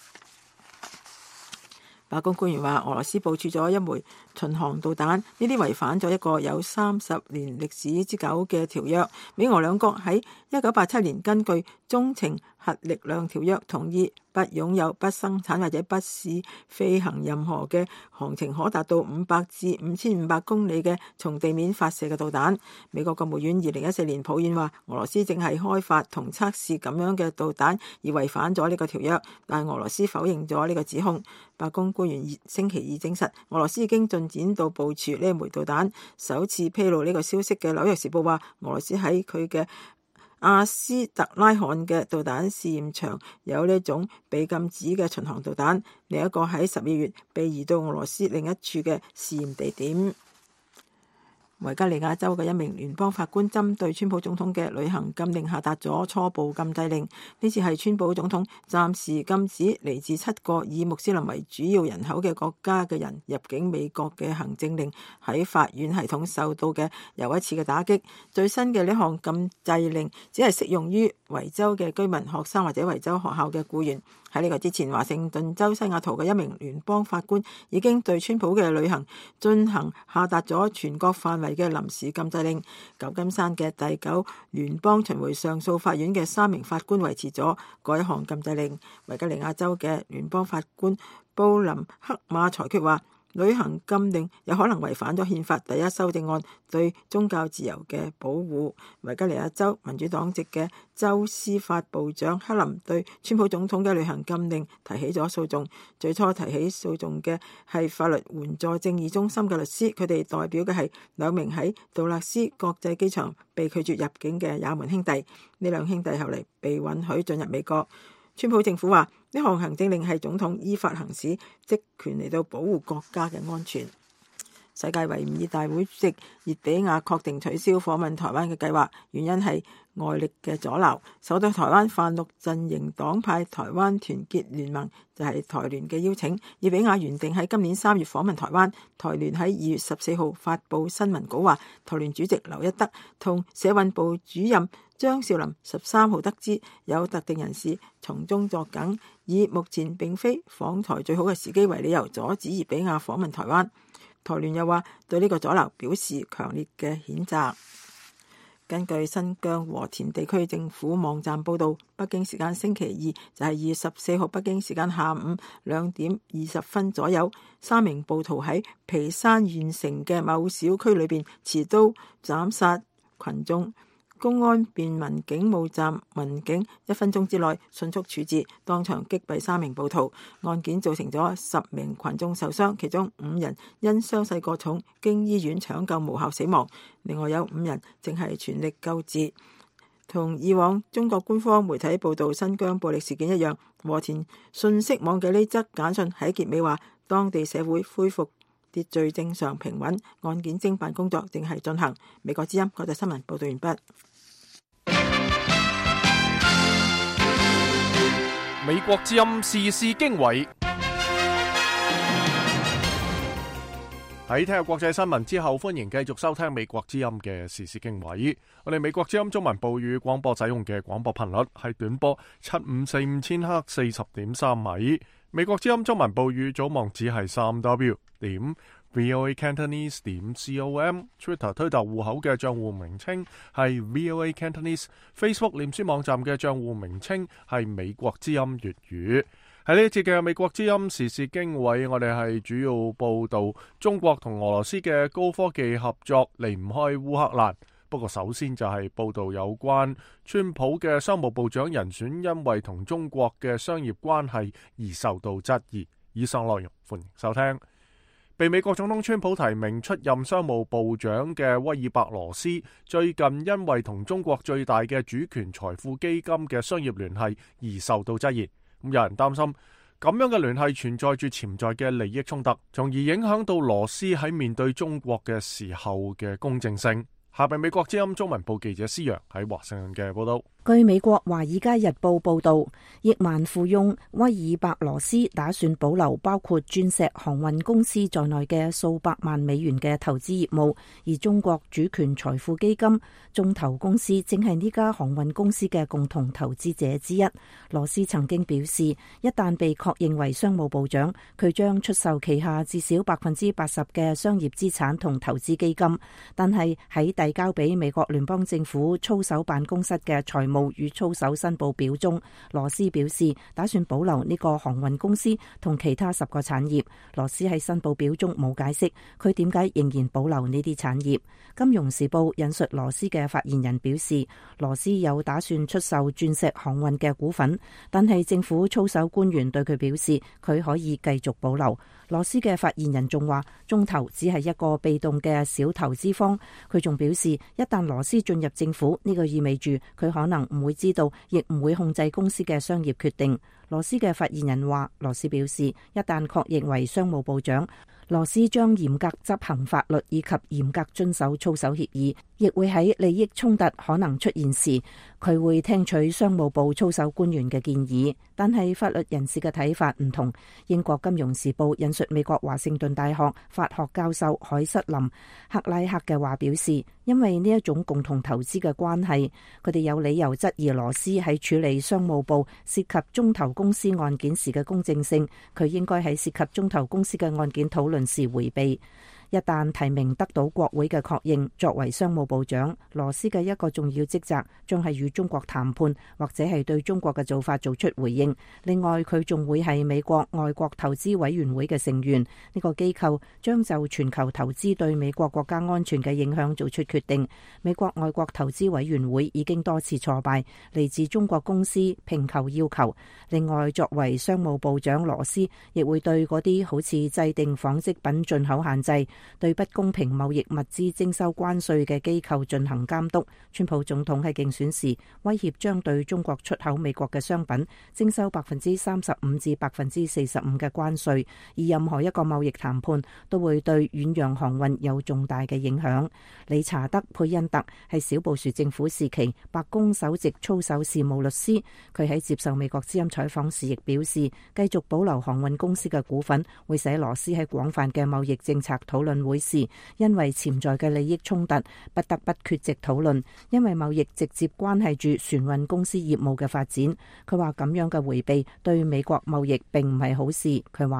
Speaker 4: 白宮官員話，俄羅斯部署咗一枚巡航導彈，呢啲違反咗一個有三十年歷史之久嘅條約。美俄兩國喺一九八七年根據中程核力量條約同意不擁有、不生產或者不試飛行任何嘅航程可達到五百至五千五百公里嘅從地面發射嘅導彈。美國國務院二零一四年抱怨話，俄羅斯正係開發同測試咁樣嘅導彈而違反咗呢個條約，但俄羅斯否認咗呢個指控。白宮官員星期二證實，俄羅斯已經進展到部署呢一枚導彈。首次披露呢個消息嘅《紐約時報》話，俄羅斯喺佢嘅阿斯特拉罕嘅導彈試驗場有呢種被禁止嘅巡航導彈，另一個喺十二月被移到俄羅斯另一處嘅試驗地點。維吉尼亞州嘅一名聯邦法官針對川普總統嘅旅行禁令下達咗初步禁制令。呢次係川普總統暫時禁止嚟自七個以穆斯林為主要人口嘅國家嘅人入境美國嘅行政令，喺法院系統受到嘅又一次嘅打擊。最新嘅呢項禁制令只係適用於維州嘅居民、學生或者維州學校嘅僱員。喺呢個之前，華盛頓州西雅圖嘅一名聯邦法官已經對川普嘅旅行進行下達咗全國範圍嘅臨時禁制令。舊金山嘅第九聯邦巡迴上訴法院嘅三名法官維持咗該項禁制令。維吉尼亞州嘅聯邦法官布林克馬裁決話，旅行禁令有可能違反咗憲法第一修正案對宗教自由嘅保護。維吉尼亞州民主黨籍嘅州司法部長克林對川普總統嘅旅行禁令提起咗訴訟。最初提起訴訟嘅係法律援助正義中心嘅律師，佢哋代表嘅係兩名喺杜勒斯國際機場被拒絕入境嘅也門兄弟。呢兩兄弟後嚟被允許進入美國。川普政府話，呢項行政令係總統依法行使職權嚟到保護國家嘅安全。世界維吾爾大會主席熱比亞確定取消訪問台灣嘅計劃，原因係外力嘅阻撓。受到台灣泛綠陣營黨派台灣團結聯盟就係台聯嘅邀請，熱比亞原定喺今年三月訪問台灣。台聯喺二月十四號發布新聞稿話，台聯主席劉一德同社運部主任張少林十三號得知有特定人士從中作梗，以目前並非訪台最好嘅時機為理由，阻止熱比亞訪問台灣。 台聯又話對呢個阻撓表示強烈嘅譴責。根據新疆和田地區政府網站報道，北京時間星期二就係二月十四號北京時間下午兩點二十分左右，三名暴徒喺皮山縣城嘅某小區裏邊持刀斬殺群眾。公安便民警務站民警一分鐘之內迅速處置，當場擊斃三名暴徒。案件造成咗十名群眾受傷，其中五人因傷勢過重經醫院搶救無效死亡，另外有五人正係全力救治。同以往中國官方媒體報道新疆暴力事件一樣，和田信息網嘅呢則簡訊喺結尾話，當地社會恢復秩序正常平穩，案件偵辦工作正係進行。美國之音國際新聞報道完畢。
Speaker 2: 美國之音時事經緯。喺聽日國際新聞之後，歡迎繼續收聽美國之音嘅時事經緯。我哋美國之音中文部語廣播使用嘅廣播頻率係短波七五四五千赫四十點三米。美國之音中文部語組網址係三 w 點 voa cantonese 點 com。Twitter 推特戶口嘅賬戶名稱係 voa cantonese。Facebook 臉書網站嘅賬戶名稱係美國之音粵語。喺呢一節嘅美國之音時事經緯，我哋係主要報道中國同俄羅斯嘅高科技合作離唔開烏克蘭。不過首先就係報道有關川普嘅商務部長人選，因為同中國嘅商業關係而受到質疑。以上內容歡迎收聽。被美國總統川普提名出任商務部長嘅威爾伯羅斯，最近因為同中國最大嘅主權財富基金嘅商業聯繫而受到質疑。咁有人擔心咁樣嘅聯繫存在住潛在嘅利益衝突，從而影響到羅斯喺面對中國嘅時候嘅公正性。下邊美國之音中文部記者施洋喺華盛頓嘅報道。
Speaker 8: 據美國華爾街日報報道，億萬富翁威爾伯羅斯打算保留包括鑽石航運公司在內嘅數百萬美元嘅投資業務，而中國主權財富基金中投公司正係呢家航運公司嘅共同投資者之一。羅斯曾經表示，一旦被確認為商務部長，佢將出售旗下至少百分之八十嘅商業資產同投資基金，但係喺遞交俾美國聯邦政府操守辦公室嘅財務與操守申報表中，羅斯表示打算保留呢個航運公司同其他十個產業。羅斯喺申報表中冇解釋佢點解仍然保留呢啲產業。金融時報引述羅斯嘅發言人表示，羅斯有打算出售鑽石航運嘅股份，但係政府操守官員對佢表示佢可以繼續保留。羅斯嘅發言人仲話，中投只係一個被動嘅小投資方。佢仲表示，一旦羅斯進入政府，呢個意味住佢可能唔會知道，亦唔會控制公司嘅商業決定。羅斯嘅發言人話，羅斯表示，一旦確認為商務部長，羅斯將嚴格執行法律以及嚴格遵守操守協議，亦會喺利益衝突可能出現時，佢會聽取商務部操守官員嘅建議。但係法律人士嘅睇法唔同。英國金融時報引述美國華盛頓大學法學教授海瑟琳克拉克嘅話表示，因為呢一種共同投資嘅關係，佢哋有理由質疑羅斯喺處理商務部涉及中投公司案件時嘅公正性。佢應該喺涉及中投公司嘅案件討論時迴避。一旦提名得到國會嘅確認，作為商務部長，羅斯嘅一個重要職責將係與中國談判，或者係對中國嘅做法做出回應。另外，佢仲會係美國外國投資委員會嘅成員，呢個機構將就全球投資對美國國家安全嘅影響做出決定。美國外國投資委員會已經多次挫敗嚟自中國公司併購要求。另外，作為商務部長，羅斯亦會對嗰啲好似制定紡織品進口限制、對不公平貿易物資徵收關稅嘅機構進行監督。川普總統喺競選時威脅將對中國出口美國嘅商品徵收百分之三十五至百分之四十五嘅關稅，而任何一個貿易談判都會對遠洋航運有重大嘅影響。理查德·佩恩特係小布殊政府時期白宮首席操守事務律師，佢喺接受美國之音採訪時亦表示，繼續保留航運公司嘅股份會使羅斯喺廣泛嘅貿易政策討論論會時，因為潛在嘅利益衝突，不得不缺席討論。因為貿易直接關係住船運公司業務嘅發展。佢話咁樣嘅迴避對美國貿易並唔係好事。佢話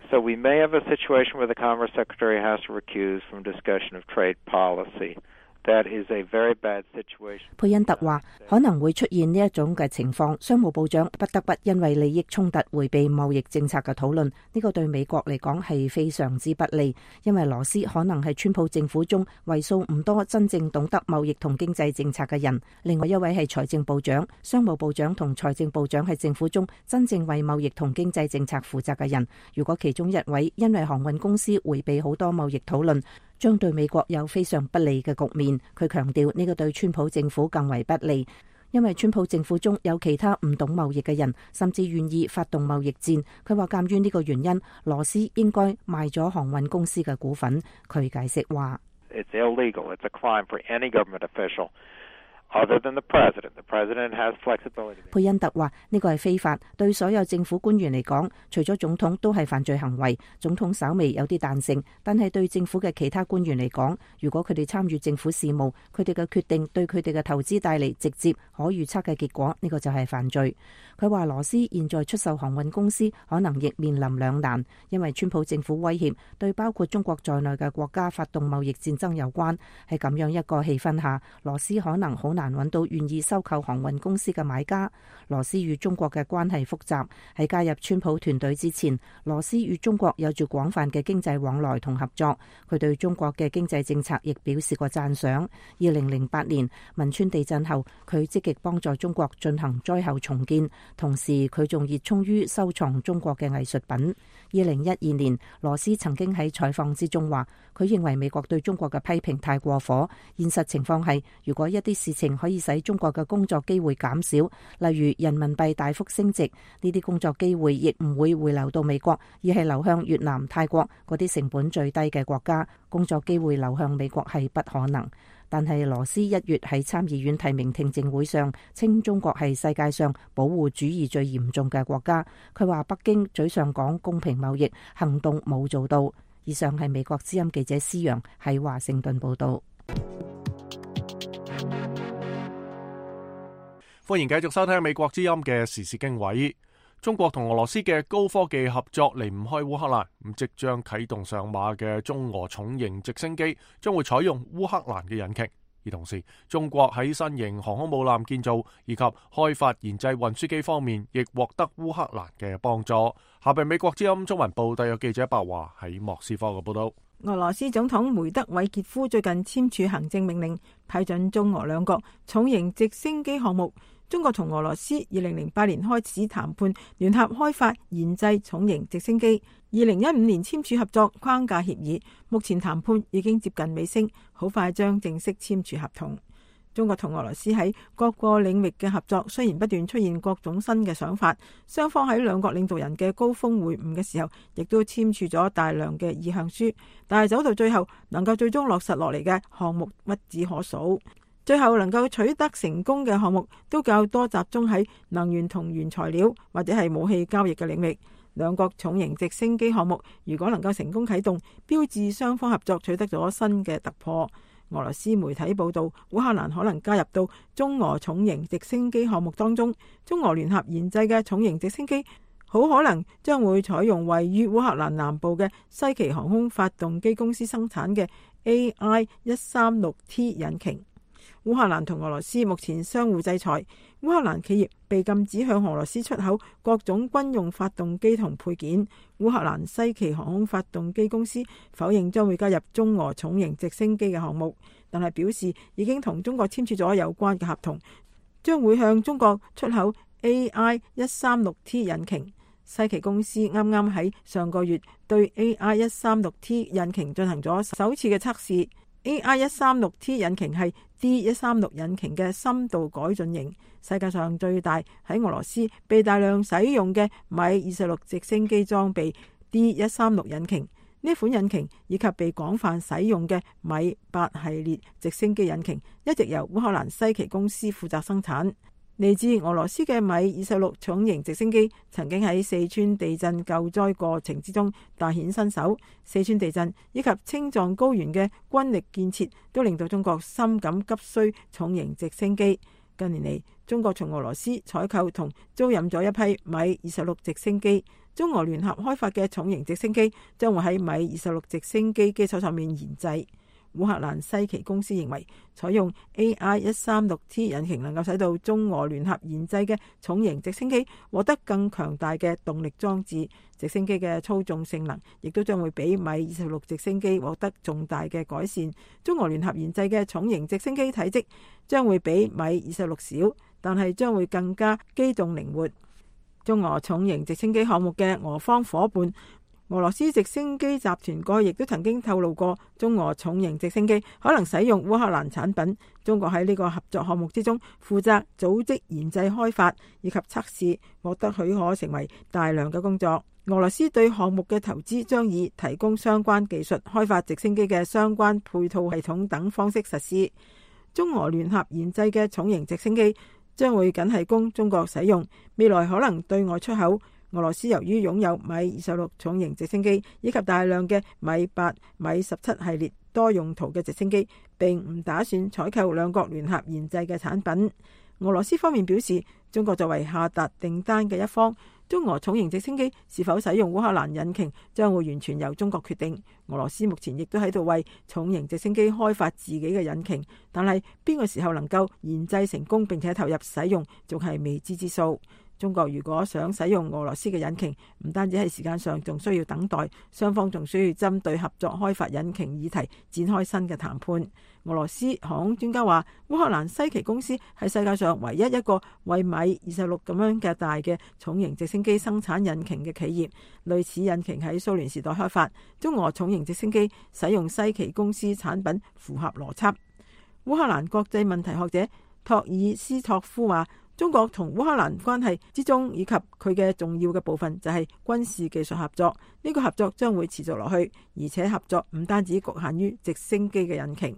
Speaker 3: So we may have a situation where the Commerce Secretary has to recuse from discussion of trade policy. That is a very bad situation.
Speaker 8: 佩恩特話可能會出現呢一種嘅情況，商務部長不得不因為利益衝突迴避貿易政策嘅討論，呢個對美國嚟講係非常之不利，因為羅斯可能係川普政府中為數唔多真正懂得貿易同經濟政策嘅人。另外一位係財政部長，商務部長同財政部長係政府中真正為貿易同經濟政策負責嘅人。如果其中一位因為航運公司迴避好多貿易討論，將對美國有非常不利嘅局面。佢強調呢個對川普政府更為不利，因為川普政府中有其他唔懂貿易嘅人，甚至願意發動貿易戰。佢話鑑於呢個原因，羅斯應該賣咗航運公司嘅股份。佢解釋話
Speaker 3: It's illegal. It's a crime for any government official. Other than the president, the president has flexibility.
Speaker 8: 佩恩特話呢個係非法，對所有政府官員嚟講，除咗總統都係犯罪行為。總統稍微有啲彈性，但係對政府嘅其他官員嚟講，如果佢哋參與政府事務，佢哋嘅決定對佢哋嘅投資帶嚟直接可預測嘅結果，呢個就係犯罪。佢話羅斯現在出售航運公司可能亦面臨兩難，因為川普政府威脅對包括中國在內嘅國家發動貿易戰爭有關。喺咁樣一個氣氛下，羅斯可能好難揾到願意收購航運公司嘅買家。羅斯與中國嘅關係複雜，喺加入川普團隊之前，羅斯與中國有住廣泛嘅經濟往來同合作。佢對中國嘅經濟政策亦表示過讚賞。二零零八年汶川地震後，佢積極幫助中國進行災後重建，同時佢仲熱衷於收藏中國嘅藝術品。二零一二年，羅斯曾經喺採訪之中話，佢認為美國對中國嘅批評太過火。現實情況係，如果一啲事情可以使中國嘅工作機會減少，例如人民幣大幅升值，呢啲工作機會亦唔會回流到美國，而係流向越南、泰國嗰啲成本最低嘅國家。工作機會流向美國係不可能。但係羅斯一月喺參議院提名聽證會上稱中國係世界上保護主義最嚴重嘅國家。佢話北京嘴上講公平貿易，行動冇做到。以上係美國之音記者施陽喺華盛頓報道。
Speaker 2: 歡迎繼續收聽美國之音嘅時事經緯。中國同俄羅斯嘅高科技合作離唔開烏克蘭，咁即將啟動上馬嘅中俄重型直升機將會採用烏克蘭嘅引擎。而同時，中國喺新型航空母艦建造以及開發研製運輸機方面，亦獲得烏克蘭嘅幫助。下邊美國之音中文部特約記者白華喺莫斯科嘅報道。
Speaker 4: 俄羅斯總統梅德韋傑夫最近簽署行政命令，批准中俄兩國重型直升機項目。中國同俄羅斯二零零八年開始談判，聯合開發研製重型直升機。二零一五年簽署合作框架協議，目前談判已經接近尾聲，好快將正式簽署合同。中國同俄羅斯喺各個領域嘅合作雖然不斷出現各種新嘅想法，雙方喺兩國領導人嘅高峰會晤嘅時候，亦都簽署咗大量嘅意向書，但係走到最後能夠最終落實落嚟嘅項目屈指可數。最後能夠取得成功嘅項目都較多集中喺能源同原材料或者係武器交易嘅領域。兩國重型直升機項目如果能夠成功啟動，標誌雙方合作取得咗新嘅突破。俄羅斯媒體報道，烏克蘭可能加入到中俄重型直升機項目當中。中俄聯合研製嘅重型直升機好可能將會採用位於烏克蘭南部嘅西奇航空發動機公司生產嘅 A I 一三六 T 引擎。烏克蘭同俄羅斯目前相互制裁，烏克蘭企業被禁止向俄羅斯出口各種軍用發動機同配件。烏克蘭西奇航空發動機公司否認將會加入中俄重型直升機嘅項目，但係表示已經同中國簽署咗有關嘅合同，將會向中國出口 A I 一三六 T 引擎。西奇公司啱啱喺上個月對 A I 一三六 T 引擎進行咗首次嘅測試。A I 一三六 T 引擎係 D 一三六引擎嘅深度改進型，世界上最大，喺俄羅斯被大量使用嘅米二十六直升機裝備 D 一三六引擎。呢款引擎以及被廣泛使用嘅米八系列直升機引擎，一直由烏克蘭西奇公司負責生產。嚟自俄羅斯嘅米二十六重型直升機曾經喺四川地震救災過程之中大顯身手。四川地震以及青藏高原嘅軍力建設都令到中國深感急需重型直升機。近年嚟， 中國從俄羅斯採購同租賃咗一批米二十六直升機，中俄聯合開發嘅重型直升機將會喺米二十六直升機基礎上面研製。烏克蘭西奇公司認為，採用 A I 一三六 T 引擎能夠使到中俄聯合研製嘅重型直升機獲得更強大嘅動力裝置，直升機嘅操縱性能亦都將會比米二十六直升機獲得重大嘅改善。中俄聯合研製嘅重型直升機體積將會比米二十六小，但係將會更加機動靈活。中俄重型直升機項目嘅俄方夥伴俄羅斯直升機集團過去亦都曾經透露過，中俄重型直升機可能使用烏克蘭產品。中國喺呢個合作項目之中負責組織研製開發以及測試，獲得許可成為大量嘅工作。俄羅斯對項目嘅投資將以提供相關技術、開發直升機嘅相關配套系統等方式實施。中俄聯合研製嘅重型直升機將會僅係供中國使用，未來可能對外出口。俄羅斯由於擁有米二十六重型直升機以及大量嘅米八、米十七系列多用途嘅直升機，並唔打算採購兩國聯合研製嘅產品。俄羅斯方面表示，中國作為下達訂單嘅一方，中俄重型直升機是否使用烏克蘭引擎將會完全由中國決定。俄羅斯目前亦都喺度為重型直升機開發自己嘅引擎，但係邊個時候能夠研製成功並且投入使用，仲係未知之數。中國如果想使用俄羅斯嘅引擎，唔單止喺時間上仲需要等待，雙方仲需要針對合作開發引擎議題展開新嘅談判。俄羅斯航空專家話，烏克蘭西奇公司係世界上唯一一個為米二十六咁樣嘅大嘅重型直升機生產引擎嘅企業。類似引擎喺蘇聯時代開發，中俄重型直升機使用西奇公司產品符合邏輯。烏克蘭國際問題學者托爾斯托夫話，中國同烏克蘭關係之中，以及佢嘅重要嘅部分就係軍事技術合作。呢個合作將會持續落去，而且合作唔單止局限於直升機嘅引擎。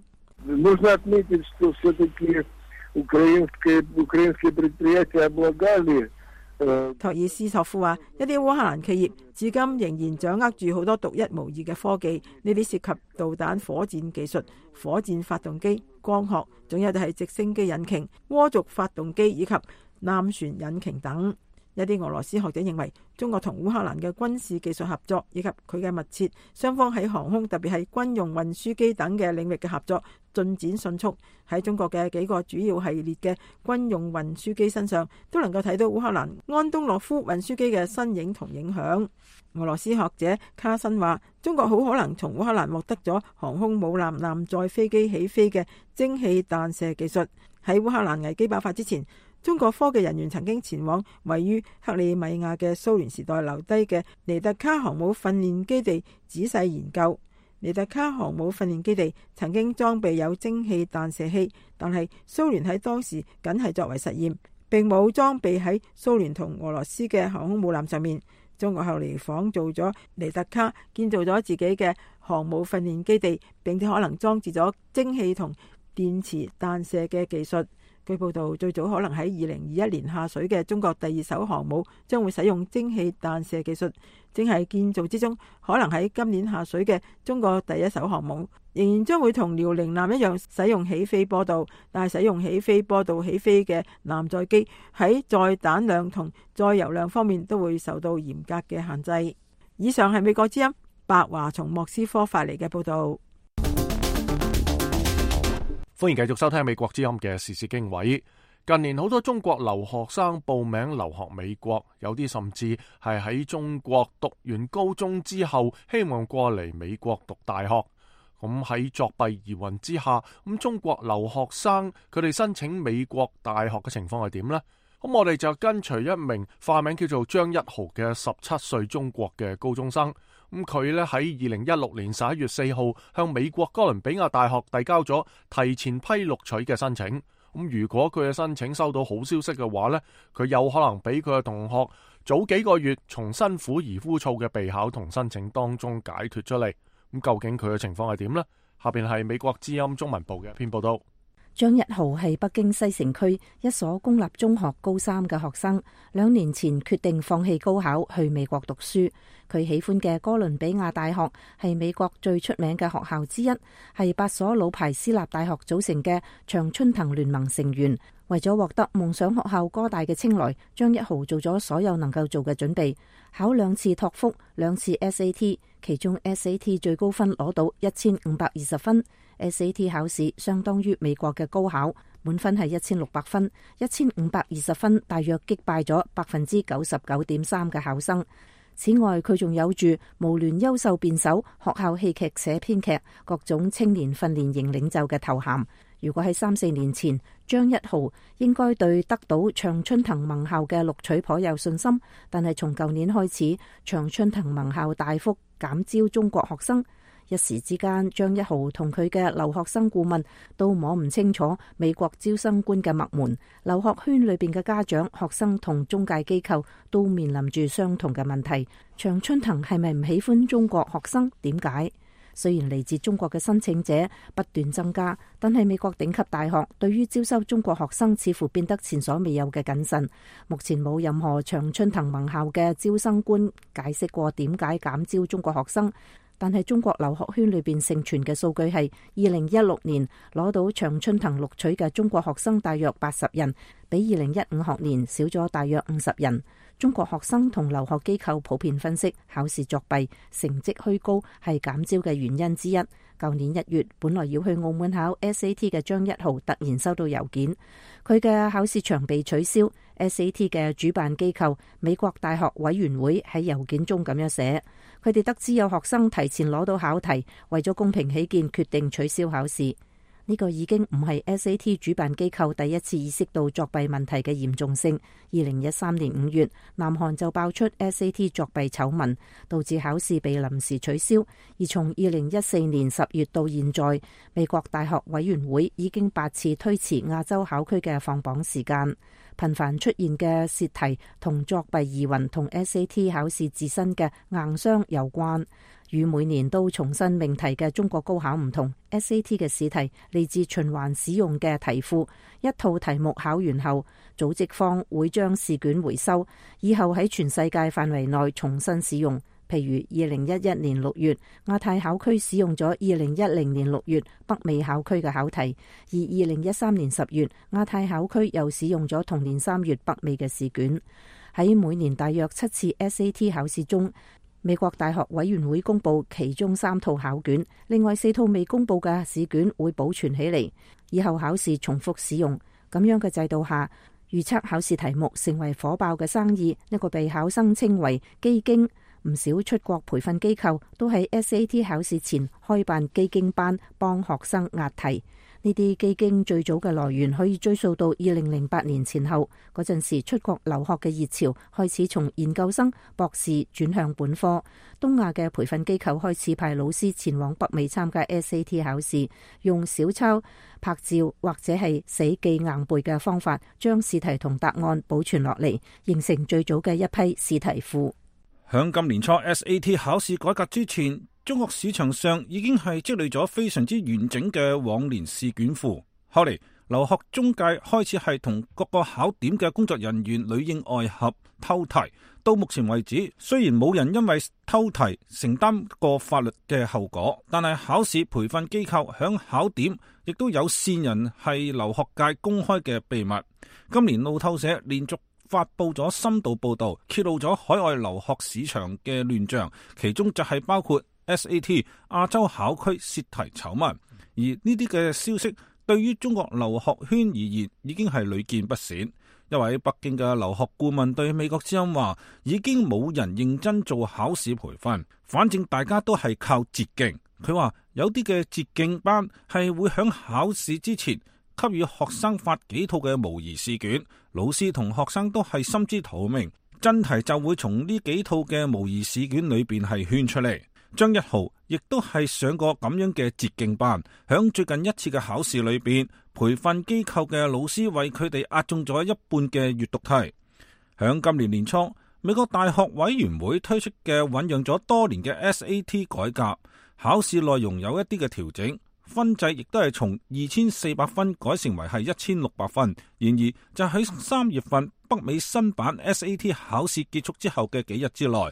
Speaker 4: 托爾斯托夫話，一啲烏克蘭企業至今仍然掌握住好多獨一無二嘅科技，呢啲涉及導彈火箭技術、火箭發動機、光學，仲有就係直升機引擎、渦軸發動機以及艦船引擎等。一啲俄羅斯學者認為，中國同烏克蘭嘅軍事技術合作以及佢嘅密切，雙方喺航空特別係軍用運輸機等嘅領域嘅合作進展迅速。喺中國嘅幾個主要系列嘅軍用運輸機身上，都能夠睇到烏克蘭安東諾夫運輸機嘅身影同影響。俄羅斯學者卡申話，中國好可能從烏克蘭獲得咗航空母艦艦載飛機起飛嘅蒸汽彈射技術。喺烏克蘭危機爆發之前，中國科技人員曾經前往位於克里米亞嘅蘇聯時代留低嘅尼特卡航母訓練基地仔細研究。尼特卡航母訓練基地曾經裝備有蒸汽彈射器，但係蘇聯喺當時僅係作為實驗，並冇裝備喺蘇聯同俄羅斯嘅航空母艦上面。中國後嚟仿造咗尼特卡，建造咗自己嘅航母訓練基地，並且可能裝置咗蒸汽同電磁彈射嘅技術。據報道，最早可能喺二零二一年下水嘅中國第二艘航母將會使用蒸汽彈射技術，正係建造之中。可能喺今年下水嘅中國第一艘航母仍然將會同遼寧艦一樣使用起飛坡道，但係使用起飛坡道起飛嘅艦載機喺載彈量同載油量方面都會受到嚴格嘅限制。以上係美國之音白華從莫斯科發嚟嘅報道。
Speaker 2: 歡迎繼續收聽美國之音嘅時事經緯。近年好多中國留學生報名留學美國，有啲甚至係喺中國讀完高中之後，希望過嚟美國讀大學。咁喺作弊疑雲之下，咁中國留學生佢哋申請美國大學嘅情況係點呢？咁我哋就跟隨一名化名叫做張一豪嘅十七歲中國嘅高中生。咁佢咧喺二零一六年十一月四號向美國哥倫比亞大學遞交咗提前批錄取嘅申請。咁如果佢嘅申請收到好消息嘅話咧，佢有可能俾佢嘅同學早幾個月從辛苦而枯燥嘅備考同申請當中解脫出嚟。咁究竟佢嘅情況係點呢？下邊係美國之音中文部嘅一篇報道。
Speaker 8: 張一豪係北京西城區一所公立中學高三嘅學生，兩年前決定放棄高考去美國讀書。佢喜歡嘅哥倫比亞大學係美國最出名嘅學校之一，係八所老牌私立大學組成嘅常春藤聯盟成員。 為咗獲得夢想學校哥大嘅青睞，張一豪做咗所有能夠做嘅準備，考兩次托福，兩次 S A T， 其中 S A T 最高分攞到一千五百二十分。S A T 考試相當於美國嘅高考，滿分係一千六百分，一千五百二十分大約擊敗咗百分之九十九點三嘅考生。此外，佢仲有住毛聯優秀辯手、學校戲劇社編劇、各種青年訓練營領袖嘅頭銜。如果喺三四年前，張一豪應該對得到長春藤盟校嘅錄取頗有信心，但係從舊年開始，長春藤盟校大幅減招中國學生。一時之間，張一豪同佢嘅留學生顧問都摸唔清楚美國招生官嘅脈門。留學圈裏邊嘅家長、學生同中介機構都面臨住相同嘅問題。長春藤係咪唔喜歡中國學生？點解？雖然嚟自中國嘅申請者不斷增加，但係美國頂級大學對於招收中國學生似乎變得前所未有嘅謹慎。目前冇任何長春藤盟校嘅招生官解釋過點解減招中國學生。但係中國留學圈裏邊盛傳嘅數據係，二零一六年攞到長春藤錄取嘅中國學生大約八十人，比二零一五學年少咗大約五十人。中國學生同留學機構普遍分析，考試作弊、成績虛高係減招嘅原因之一。舊年一月，本來要去澳門考 S A T 嘅張一豪突然收到郵件，佢嘅考試場被取消。S A T 嘅主辦機構美國大學委員會喺郵件中咁樣寫，佢哋得知有學生提前攞到考題，為咗公平起見，決定取消考試。呢個已經唔係 S A T 主辦機構第一次意識到作弊問題嘅嚴重性。二零一三年五月，南韓就爆出 S A T 作弊醜聞，導致考試被臨時取消。而從二零一四年十月到現在，美國大學委員會已經八次推遲亞洲考區嘅放榜時間。頻繁出現嘅洩題同作弊疑雲同 S A T 考試自身嘅硬傷有關。與每年都重新命題嘅中國高考唔同， S A T 嘅試題嚟自循環使用嘅題庫，一套題目考完後，組織方會將試卷回收，以後喺全世界範圍內重新使用。譬如二零一一年六月，亞太考區使用咗二零一零年六月北美考區嘅考題，而二零一三年十月，亞太考區又使用咗同年三月北美嘅試卷。喺每年大約七次 S A T 考試中，美國大學委員會公布其中三套考卷，另外四套未公布嘅試卷會保存起嚟，以後考試重複使用。咁樣嘅制度下，預測考試題目成為火爆嘅生意，一個被考生稱為基經。唔少出國培訓機構都喺 S A T 考試前開辦基經班，幫學生押題。呢啲基經最早嘅來源可以追溯到二零零八年前後，嗰陣時出國留學嘅熱潮開始從研究生、博士轉向本科。東亞嘅培訓機構開始派老師前往北美參加 S A T 考試，用小抄、拍照或者係死記硬背嘅方法，將試題同答案保存落嚟，形成最早嘅一批試題庫。
Speaker 6: 響今年初 S A T 考試改革之前，中國市場上已經係積累咗非常之完整嘅往年試卷庫。後嚟留學中介開始係同各個考點嘅工作人員裏應外合偷題。到目前為止，雖然冇人因為偷題承擔過法律嘅後果，但係考試培訓機構響考點亦都有線人係留學界公開嘅秘密。今年路透社連續發佈咗深度報道，揭露咗海外留學市場嘅亂象，其中就係包括 S A T 亞洲考區洩題醜聞。而呢啲嘅消息對於中國留學圈而言已經係屢見不鮮。一位北京嘅留學顧問對美國之音話，已經冇人認真做考試培訓，反正大家都係靠捷徑。佢話有啲嘅捷徑班係會響考試之前給予學生發幾套嘅模擬試卷，老師同學生都係心知肚明，真題就會從呢幾套嘅模擬試卷裏邊係圈出嚟。張一豪亦都係上過咁樣嘅捷徑班，響最近一次嘅考試裏邊，培訓機構嘅老師為佢哋押中咗一半嘅閱讀題。響今年年初，美國大學委員會推出嘅醞釀咗多年嘅 S A T 改革，考試內容有一啲嘅調整。分制亦都係從二千四百分改成為係一千六百分。然而就喺三月份北美新版 S A T 考試結束之後嘅幾日之內，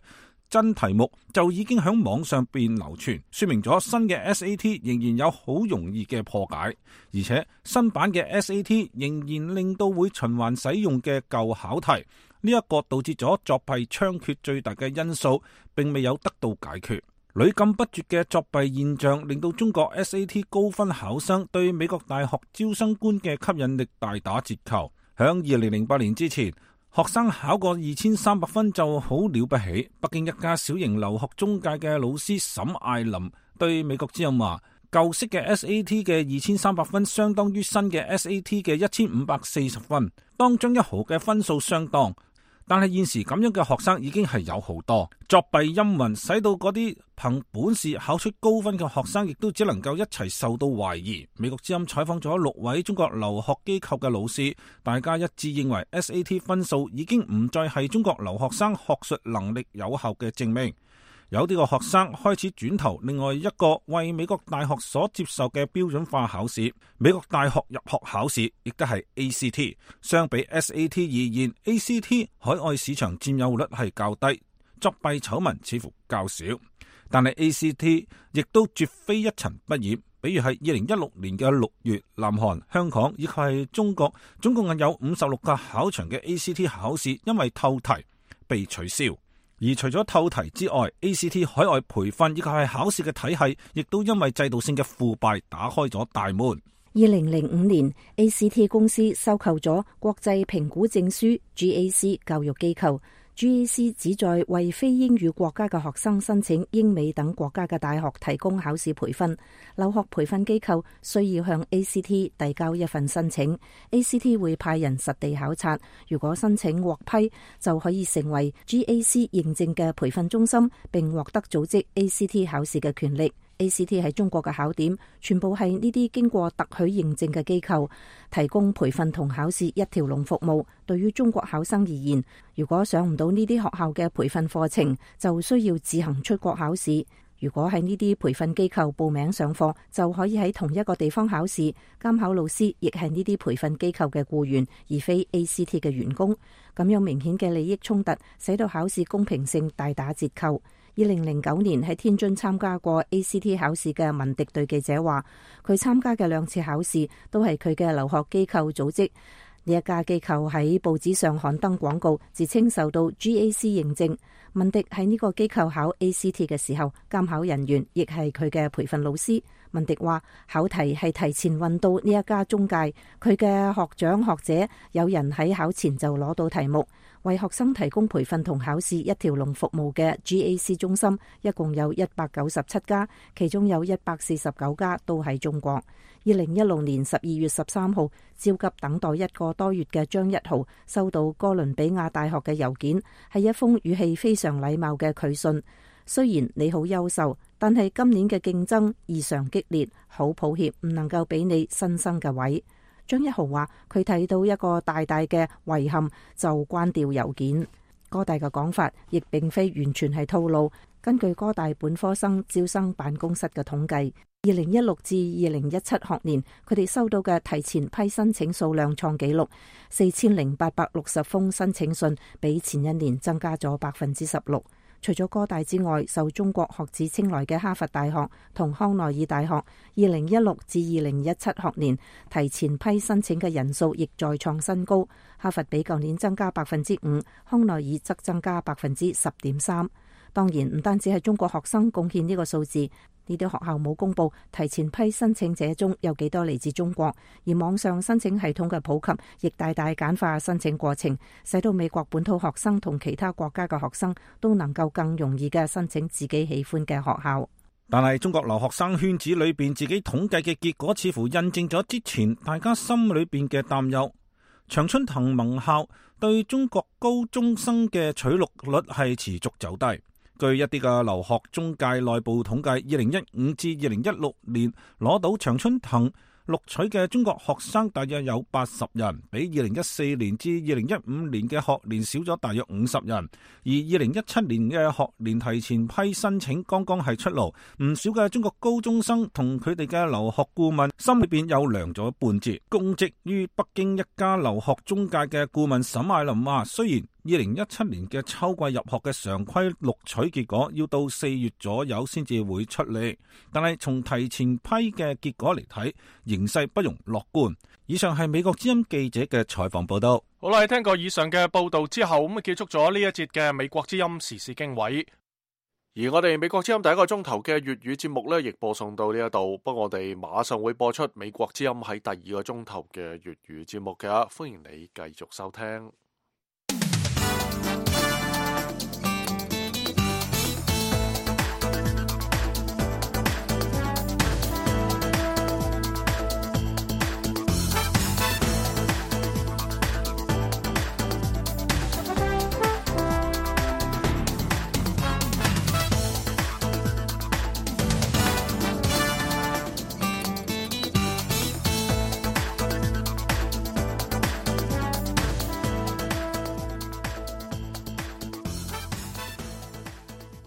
Speaker 6: 真題目就已經喺網上邊流傳，說明咗新嘅 S A T 仍然有好容易嘅破解，而且新版嘅 S A T 仍然令到會循環使用嘅舊考題，呢一個導致咗作弊猖獗最大嘅因素，並未有得到解決。屢禁不絕嘅作弊現象令到中國 S A T 高分考生對美國大學招生官嘅吸引力大打折扣。響二零零八年之前，學生考過二千三百分就好了不起。北京一家小型留學中介嘅老師沈艾琳對美國之音話，舊式嘅 S A T 嘅二千三百分相當於新嘅 S A T 嘅一千五百四十分，當中一毫嘅分數相當。但係現時咁樣嘅學生已經係有好多，作弊陰雲使到嗰啲憑本事考出高分嘅學生亦都只能夠一齊受到懷疑。美國之音採訪咗六位中國留學機構嘅老師，大家一致認為 S A T 分數已經唔再係中國留學生學術能力有效嘅證明。有啲個學生開始轉投另外一個為美國大學所接受嘅標準化考試，美國大學入學考試，亦都係 A C T。相比 S A T 而言， A C T 海外市場佔有率係較低，作弊醜聞似乎較少。但係 A C T 亦都絕非一塵不染，比如係二零一六年嘅六月，南韓、香港以及係中國，總共係有五十六個考場嘅 A C T 考試因為透題被取消。而除咗透題之外， A C T 海外培訓以及係考試嘅體系，亦都因為制度性嘅腐敗打開咗大門。
Speaker 8: 二零零五年 A C T 公司收購咗國際評估證書 G A C 教育機構。G A C 旨在為非英語國家嘅學生申請英美等國家嘅大學提供考試培訓。留學培訓機構需要向 A C T 遞交一份申請， A C T 會派人實地考察。如果申請獲批，就可以成為 G A C 認證嘅培訓中心，並獲得組織 A C T 考試嘅權力。A C T 喺中國嘅考點全部係呢啲經過特許認證嘅機構，提供培訓同考試一條龍服務。對於中國考生而言，如果上唔到呢啲學校嘅培訓課程，就需要自行出國考試。如果喺呢啲培訓機構報名上課，就可以喺同一個地方考試。監考老師亦係呢啲培訓機構嘅僱員，而非 A C T 嘅員工。咁樣明顯嘅利益衝突，使到考試公平性大打折扣。二零零九年喺天津參加過 A C T 考試嘅文迪對記者話，佢參加嘅兩次考試都係佢嘅留學機構組織。呢一家機構喺報紙上刊登廣告，自稱受到 G A C 認證。文迪喺呢個機構考 A C T 嘅時候，監考人員亦係佢嘅培訓老師。文迪話，考題係提前運到呢一家中介，佢嘅學長學者有人喺考前就攞到題目。為學生提供培訓同考試一條龍服務嘅 G A C 中心一共有一百九十七家，其中有一百四十九家都喺中國。二零一六年十二月十三號，焦急等待一個多月嘅張一豪收到哥倫比亞大學嘅郵件，係一封語氣非常禮貌嘅拒信。雖然你好優秀，但係今年嘅競爭異常激烈，好抱歉唔能夠俾你新生嘅位。張一豪話佢睇到一個大大嘅遺憾，就關掉郵件。哥大嘅講法亦並非完全係套路。根據哥大本科生招生辦公室嘅統計，二零一六至二零一七學年，佢哋收到嘅提前批申請數量創紀錄，四千零八百六十封申請信，比前一年增加咗百分之十六。除咗哥大之外，受中國學子青睞嘅哈佛大學同康奈爾大學，二零一六至二零一七學年提前批申請嘅人數亦再創新高。哈佛比舊年增加百分之五，康奈爾則增加百分之十點三。當然唔單止係中國學生貢獻呢個數字，呢啲學校冇公布提前批申請者中有幾多嚟自中國，而網上申請系統嘅普及亦大大簡化申請過程，使到美國本土學生同其他國家嘅學生都能夠更容易嘅申請自己喜歡嘅學校。
Speaker 6: 但係中國留學生圈子裏邊自己統計嘅結果，似乎印證咗之前大家心裏邊嘅擔憂。長春藤盟校對中國高中生嘅取錄率係持續走低。據一啲嘅留學中介內部統計，二零一五至二零一六年攞到長春藤錄取嘅中國學生大約有八十人，比二零一四年至二零一五年嘅學年少咗大約五十人。而二零一七年嘅學年提前批申請剛剛係出爐，唔少嘅中國高中生同佢哋嘅留學顧問心裏邊有涼咗半截。公職於北京一家留學中介嘅顧問沈艾琳話，雖然二零一七年嘅秋季入學嘅常規錄取結果要到四月左右先至會出嚟，但係從提前批嘅結果嚟睇，形勢不容樂觀。以上係美國之音記者嘅採訪報道。
Speaker 2: 好啦，聽過以上嘅報道之後，咁結束咗呢一節嘅美國之音時事經緯。而我哋美國之音第一個鐘頭嘅粵語節目呢，亦播送到呢一度。不過我哋馬上會播出美國之音喺第二個鐘頭嘅粵語節目嘅，歡迎你繼續收聽。